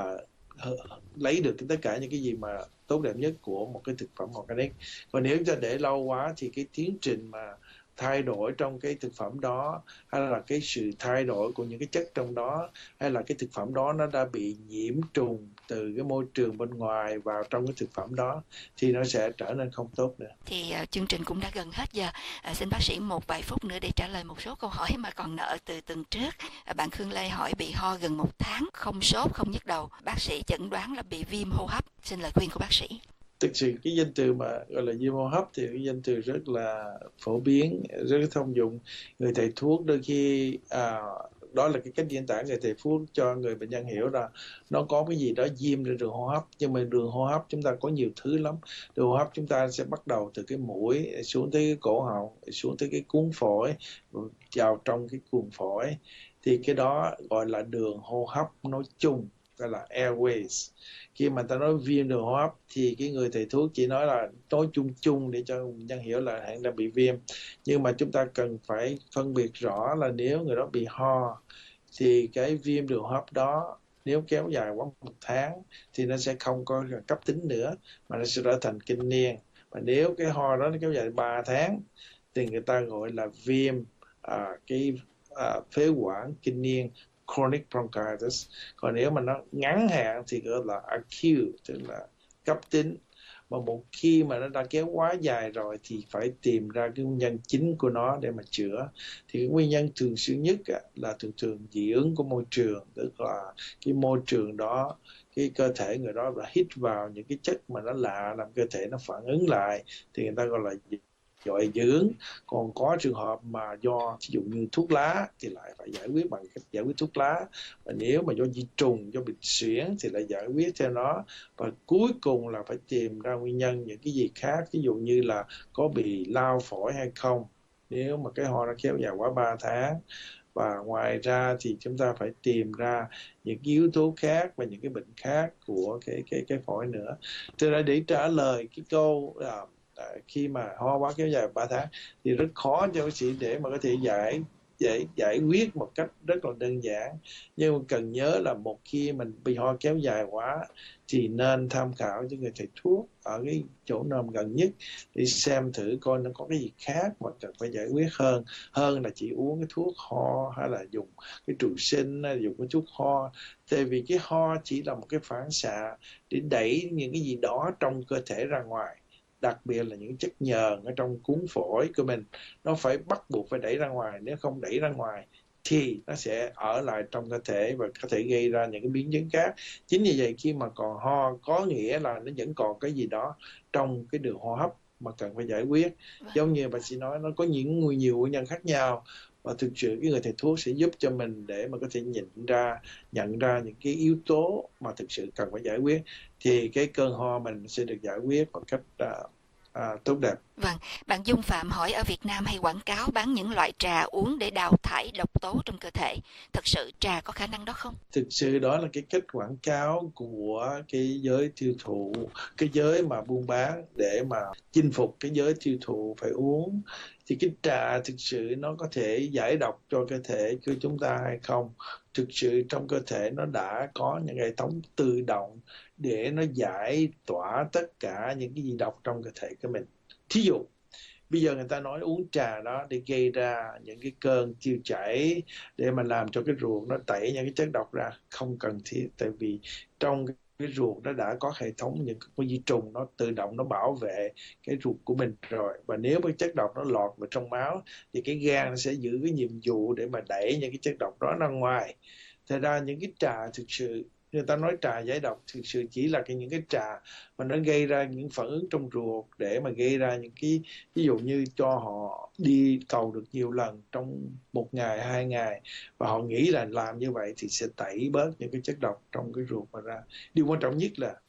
uh, lấy được tất cả những cái gì mà tốt đẹp nhất của một cái thực phẩm organic. Còn nếu chúng ta để lâu quá thì cái tiến trình mà thay đổi trong cái thực phẩm đó, hay là cái sự thay đổi của những cái chất trong đó, hay là cái thực phẩm đó nó đã bị nhiễm trùng từ cái môi trường bên ngoài vào trong cái thực phẩm đó, thì nó sẽ trở nên không tốt nữa. Thì uh, chương trình cũng đã gần hết giờ. Uh, xin bác sĩ một vài phút nữa để trả lời một số câu hỏi mà còn nợ từ tuần trước. Uh, bạn Khương Lê hỏi bị ho gần một tháng, không sốt, không nhức đầu. Bác sĩ chẩn đoán là bị viêm hô hấp. Xin lời khuyên của bác sĩ. Thực sự cái danh từ mà gọi là viêm hô hấp thì cái danh từ rất là phổ biến, rất thông dụng. Người thầy thuốc đôi khi à, đó là cái cách diễn tả người thầy thuốc cho người bệnh nhân hiểu là nó có cái gì đó viêm trên đường hô hấp, nhưng mà đường hô hấp chúng ta có nhiều thứ lắm. Đường hô hấp chúng ta sẽ bắt đầu từ cái mũi xuống tới cái cổ họng, xuống tới cái cuống phổi, vào trong cái cuồng phổi, thì cái đó gọi là đường hô hấp nói chung, gọi là airways. Khi mà ta nói viêm đường hô hấp thì cái người thầy thuốc chỉ nói là nói chung chung để cho bệnh nhân hiểu là hắn đang bị viêm, nhưng mà chúng ta cần phải phân biệt rõ là nếu người đó bị ho thì cái viêm đường hô hấp đó nếu kéo dài quá một tháng thì nó sẽ không có cấp tính nữa mà nó sẽ trở thành kinh niên. Và nếu cái ho đó nó kéo dài ba tháng thì người ta gọi là viêm à, cái à, phế quản kinh niên, chronic bronchitis. Còn nếu mà nó ngắn hạn thì gọi là acute, tức là cấp tính. Mà một khi mà nó đã kéo quá dài rồi thì phải tìm ra cái nguyên nhân chính của nó để mà chữa. Thì cái nguyên nhân thường xuyên nhất là thường thường dị ứng của môi trường, tức là cái môi trường đó, cái cơ thể người đó đã hít vào những cái chất mà nó lạ làm cơ thể nó phản ứng lại, thì người ta gọi là gọi dị ứng. Còn có trường hợp mà do ví dụ như thuốc lá thì lại phải giải quyết bằng cách giải quyết thuốc lá, và nếu mà do di trùng, do bệnh suyễn thì lại giải quyết theo nó, và cuối cùng là phải tìm ra nguyên nhân những cái gì khác, ví dụ như là có bị lao phổi hay không nếu mà cái ho nó kéo dài quá ba tháng. Và ngoài ra thì chúng ta phải tìm ra những cái yếu tố khác và những cái bệnh khác của cái cái cái phổi nữa. Thế ra để trả lời cái câu là khi mà ho quá kéo dài ba tháng thì rất khó cho bác sĩ để mà có thể giải giải giải quyết một cách rất là đơn giản. Nhưng mà cần nhớ là một khi mình bị ho kéo dài quá thì nên tham khảo với người thầy thuốc ở cái chỗ nào gần nhất để xem thử coi nó có cái gì khác mà cần phải giải quyết hơn hơn là chỉ uống cái thuốc ho hay là dùng cái trụ sinh hay dùng cái thuốc ho. Tại vì cái ho chỉ là một cái phản xạ để đẩy những cái gì đó trong cơ thể ra ngoài, đặc biệt là những chất nhờn ở trong cuống phổi của mình, nó phải bắt buộc phải đẩy ra ngoài. Nếu không đẩy ra ngoài thì nó sẽ ở lại trong cơ thể và có thể gây ra những cái biến chứng khác. Chính vì vậy khi mà còn ho có nghĩa là nó vẫn còn cái gì đó trong cái đường hô hấp mà cần phải giải quyết. Giống như bác sĩ nói, nó có những nhiều, nhiều nguyên nhân khác nhau, và thực sự cái người thầy thuốc sẽ giúp cho mình để mà có thể nhìn ra, nhận ra những cái yếu tố mà thực sự cần phải giải quyết, thì cái cơn ho mình sẽ được giải quyết một cách à, à, tốt đẹp. Vâng, bạn Dung Phạm hỏi ở Việt Nam hay quảng cáo bán những loại trà uống để đào thải độc tố trong cơ thể. Thật sự trà có khả năng đó không? Thực sự đó là cái cách quảng cáo của cái giới tiêu thụ, cái giới mà buôn bán để mà chinh phục cái giới tiêu thụ phải uống. thì cái trà thực sự nó có thể giải độc cho cơ thể của chúng ta hay không. Thực sự trong cơ thể nó đã có những hệ thống tự động để nó giải tỏa tất cả những cái gì độc trong cơ thể của mình. Thí dụ bây giờ người ta nói uống trà đó để gây ra những cái cơn tiêu chảy, để mà làm cho cái ruột nó tẩy những cái chất độc ra, không cần thiết. Tại vì trong cái ruột nó đã có hệ thống những cái vi trùng nó tự động nó bảo vệ cái ruột của mình rồi. Và nếu cái chất độc nó lọt vào trong máu thì cái gan nó sẽ giữ cái nhiệm vụ để mà đẩy những cái chất độc đó ra ngoài. Thật ra những cái trà thực sự, người ta nói trà giải độc, thực sự chỉ là cái những cái trà mà nó gây ra những phản ứng trong ruột, để mà gây ra những cái, ví dụ như cho họ đi cầu được nhiều lần trong một ngày, hai ngày, và họ nghĩ là làm như vậy thì sẽ tẩy bớt những cái chất độc trong cái ruột mà ra. Điều quan trọng nhất là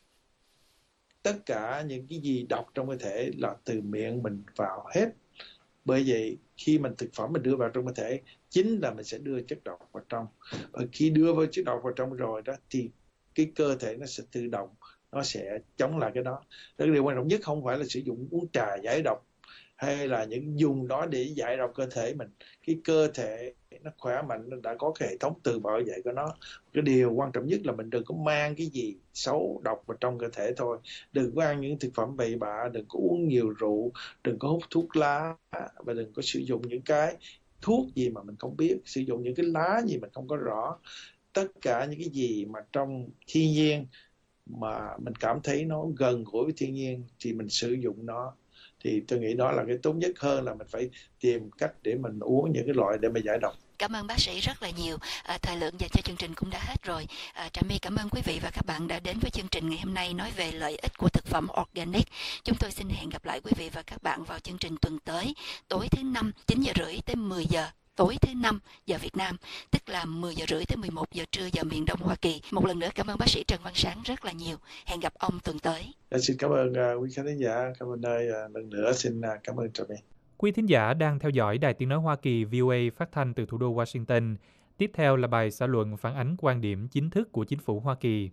tất cả những cái gì độc trong cơ thể là từ miệng mình vào hết. Bởi vậy khi mình thực phẩm mình đưa vào trong cơ thể, chính là mình sẽ đưa chất độc vào trong. Và khi đưa vào chất độc vào trong rồi đó thì cái cơ thể nó sẽ tự động, nó sẽ chống lại cái đó. Đó, điều quan trọng nhất không phải là sử dụng uống trà giải độc hay là những dùng đó để giải độc cơ thể mình. Cái cơ thể nó khỏe mạnh, nó đã có cái hệ thống tự bảo vệ của nó. Cái điều quan trọng nhất là mình đừng có mang cái gì xấu độc vào trong cơ thể thôi. Đừng có ăn những thực phẩm bậy bạ, đừng có uống nhiều rượu, đừng có hút thuốc lá, và đừng có sử dụng những cái thuốc gì mà mình không biết, sử dụng những cái lá gì mình không có rõ. Tất cả những cái gì mà trong thiên nhiên mà mình cảm thấy nó gần gũi với thiên nhiên thì mình sử dụng nó. Thì tôi nghĩ đó là cái tốt nhất hơn là mình phải tìm cách để mình uống những cái loại để mà giải độc. Cảm ơn bác sĩ rất là nhiều. À, thời lượng dành cho chương trình cũng đã hết rồi. À, Trà My cảm ơn quý vị và các bạn đã đến với chương trình ngày hôm nay nói về lợi ích của thực phẩm organic. Chúng tôi xin hẹn gặp lại quý vị và các bạn vào chương trình tuần tới, tối thứ năm chín giờ rưỡi tới mười giờ. Tối thứ năm giờ Việt Nam, tức là mười giờ rưỡi tới mười một giờ trưa giờ miền Đông Hoa Kỳ. Một lần nữa cảm ơn bác sĩ Trần Văn Sáng rất là nhiều. Hẹn gặp ông tuần tới. Dạ, xin cảm ơn uh, quý khán giả. Cảm ơn ơi, uh, lần nữa xin uh, cảm ơn Trà My. Quý thính giả đang theo dõi Đài Tiếng nói Hoa Kỳ vê o a phát thanh từ thủ đô Washington. Tiếp theo là bài xã luận phản ánh quan điểm chính thức của chính phủ Hoa Kỳ.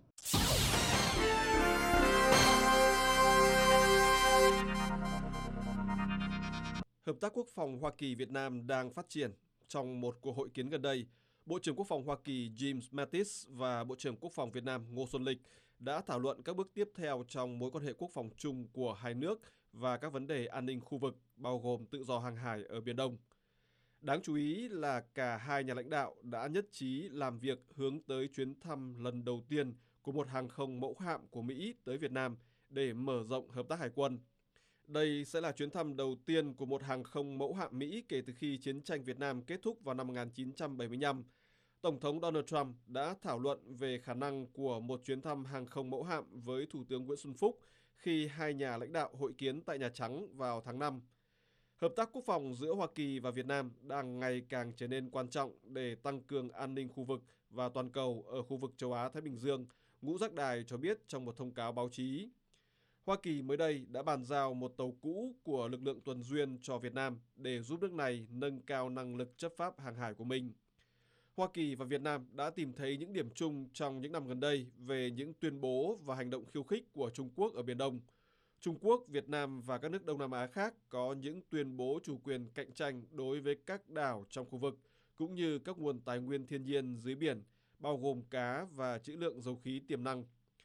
Hợp tác quốc phòng Hoa Kỳ-Việt Nam đang phát triển. Trong một cuộc hội kiến gần đây, Bộ trưởng Quốc phòng Hoa Kỳ James Mattis và Bộ trưởng Quốc phòng Việt Nam Ngô Xuân Lịch đã thảo luận các bước tiếp theo trong mối quan hệ quốc phòng chung của hai nước và các vấn đề an ninh khu vực, bao gồm tự do hàng hải ở Biển Đông. Đáng chú ý là cả hai nhà lãnh đạo đã nhất trí làm việc hướng tới chuyến thăm lần đầu tiên của một hàng không mẫu hạm của Mỹ tới Việt Nam để mở rộng hợp tác hải quân. Đây sẽ là chuyến thăm đầu tiên của một hàng không mẫu hạm Mỹ kể từ khi chiến tranh Việt Nam kết thúc vào năm một nghìn chín trăm bảy mươi lăm. Tổng thống Donald Trump đã thảo luận về khả năng của một chuyến thăm hàng không mẫu hạm với Thủ tướng Nguyễn Xuân Phúc khi hai nhà lãnh đạo hội kiến tại Nhà Trắng vào tháng năm. Hợp tác quốc phòng giữa Hoa Kỳ và Việt Nam đang ngày càng trở nên quan trọng để tăng cường an ninh khu vực và toàn cầu ở khu vực châu Á-Thái Bình Dương, Ngũ Giác Đài cho biết trong một thông cáo báo chí. Hoa Kỳ mới đây đã bàn giao một tàu cũ của lực lượng tuần duyên cho Việt Nam để giúp nước này nâng cao năng lực chấp pháp hàng hải của mình. Hoa Kỳ và Việt Nam đã tìm thấy những điểm chung trong những năm gần đây về những tuyên bố và hành động khiêu khích của Trung Quốc ở Biển Đông. Trung Quốc, Việt Nam và các nước Đông Nam Á khác có những tuyên bố chủ quyền cạnh tranh đối với các đảo trong khu vực, cũng như các nguồn tài nguyên thiên nhiên dưới biển, bao gồm cá và trữ lượng dầu khí tiềm năng.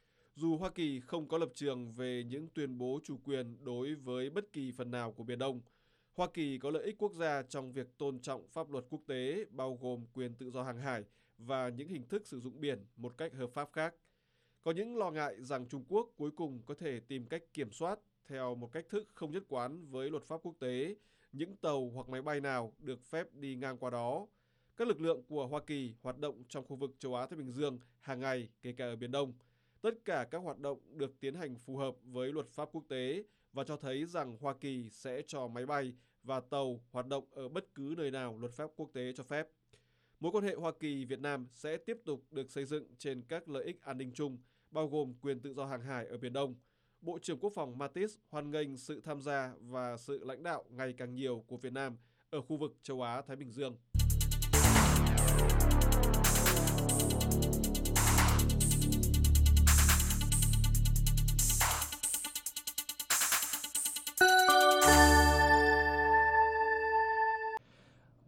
Dù Hoa Kỳ không có lập trường về những tuyên bố chủ quyền đối với bất kỳ phần nào của Biển Đông, Hoa Kỳ có lợi ích quốc gia trong việc tôn trọng pháp luật quốc tế, bao gồm quyền tự do hàng hải và những hình thức sử dụng biển một cách hợp pháp khác. Có những lo ngại rằng Trung Quốc cuối cùng có thể tìm cách kiểm soát theo một cách thức không nhất quán với luật pháp quốc tế những tàu hoặc máy bay nào được phép đi ngang qua đó. Các lực lượng của Hoa Kỳ hoạt động trong khu vực châu Á-Thái Bình Dương hàng ngày, kể cả ở Biển Đông. Tất cả các hoạt động được tiến hành phù hợp với luật pháp quốc tế và cho thấy rằng Hoa Kỳ sẽ cho máy bay và tàu hoạt động ở bất cứ nơi nào luật pháp quốc tế cho phép. Mối quan hệ Hoa Kỳ-Việt Nam sẽ tiếp tục được xây dựng trên các lợi ích an ninh chung, bao gồm quyền tự do hàng hải ở Biển Đông. Bộ trưởng Quốc phòng Mattis hoan nghênh sự tham gia và sự lãnh đạo ngày càng nhiều của Việt Nam ở khu vực châu Á-Thái Bình Dương.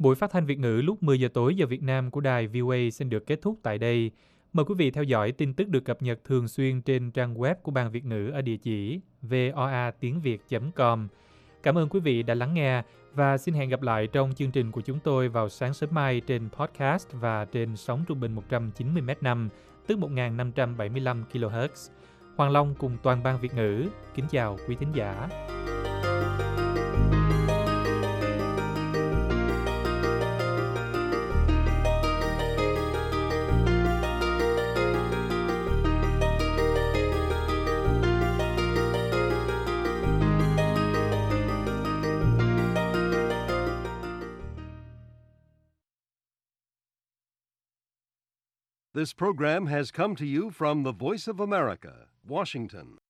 Buổi phát thanh Việt ngữ lúc mười giờ tối giờ Việt Nam của đài vê o a xin được kết thúc tại đây. Mời quý vị theo dõi tin tức được cập nhật thường xuyên trên trang web của Ban Việt ngữ ở địa chỉ voa tiếng việt chấm com. Cảm ơn quý vị đã lắng nghe và xin hẹn gặp lại trong chương trình của chúng tôi vào sáng sớm mai trên podcast và trên sóng trung bình một trăm chín mươi mét năm, tức một nghìn năm trăm bảy mươi lăm ki lô héc. Hoàng Long cùng toàn ban Việt ngữ kính chào quý thính giả. This program has come to you from the Voice of America, Washington.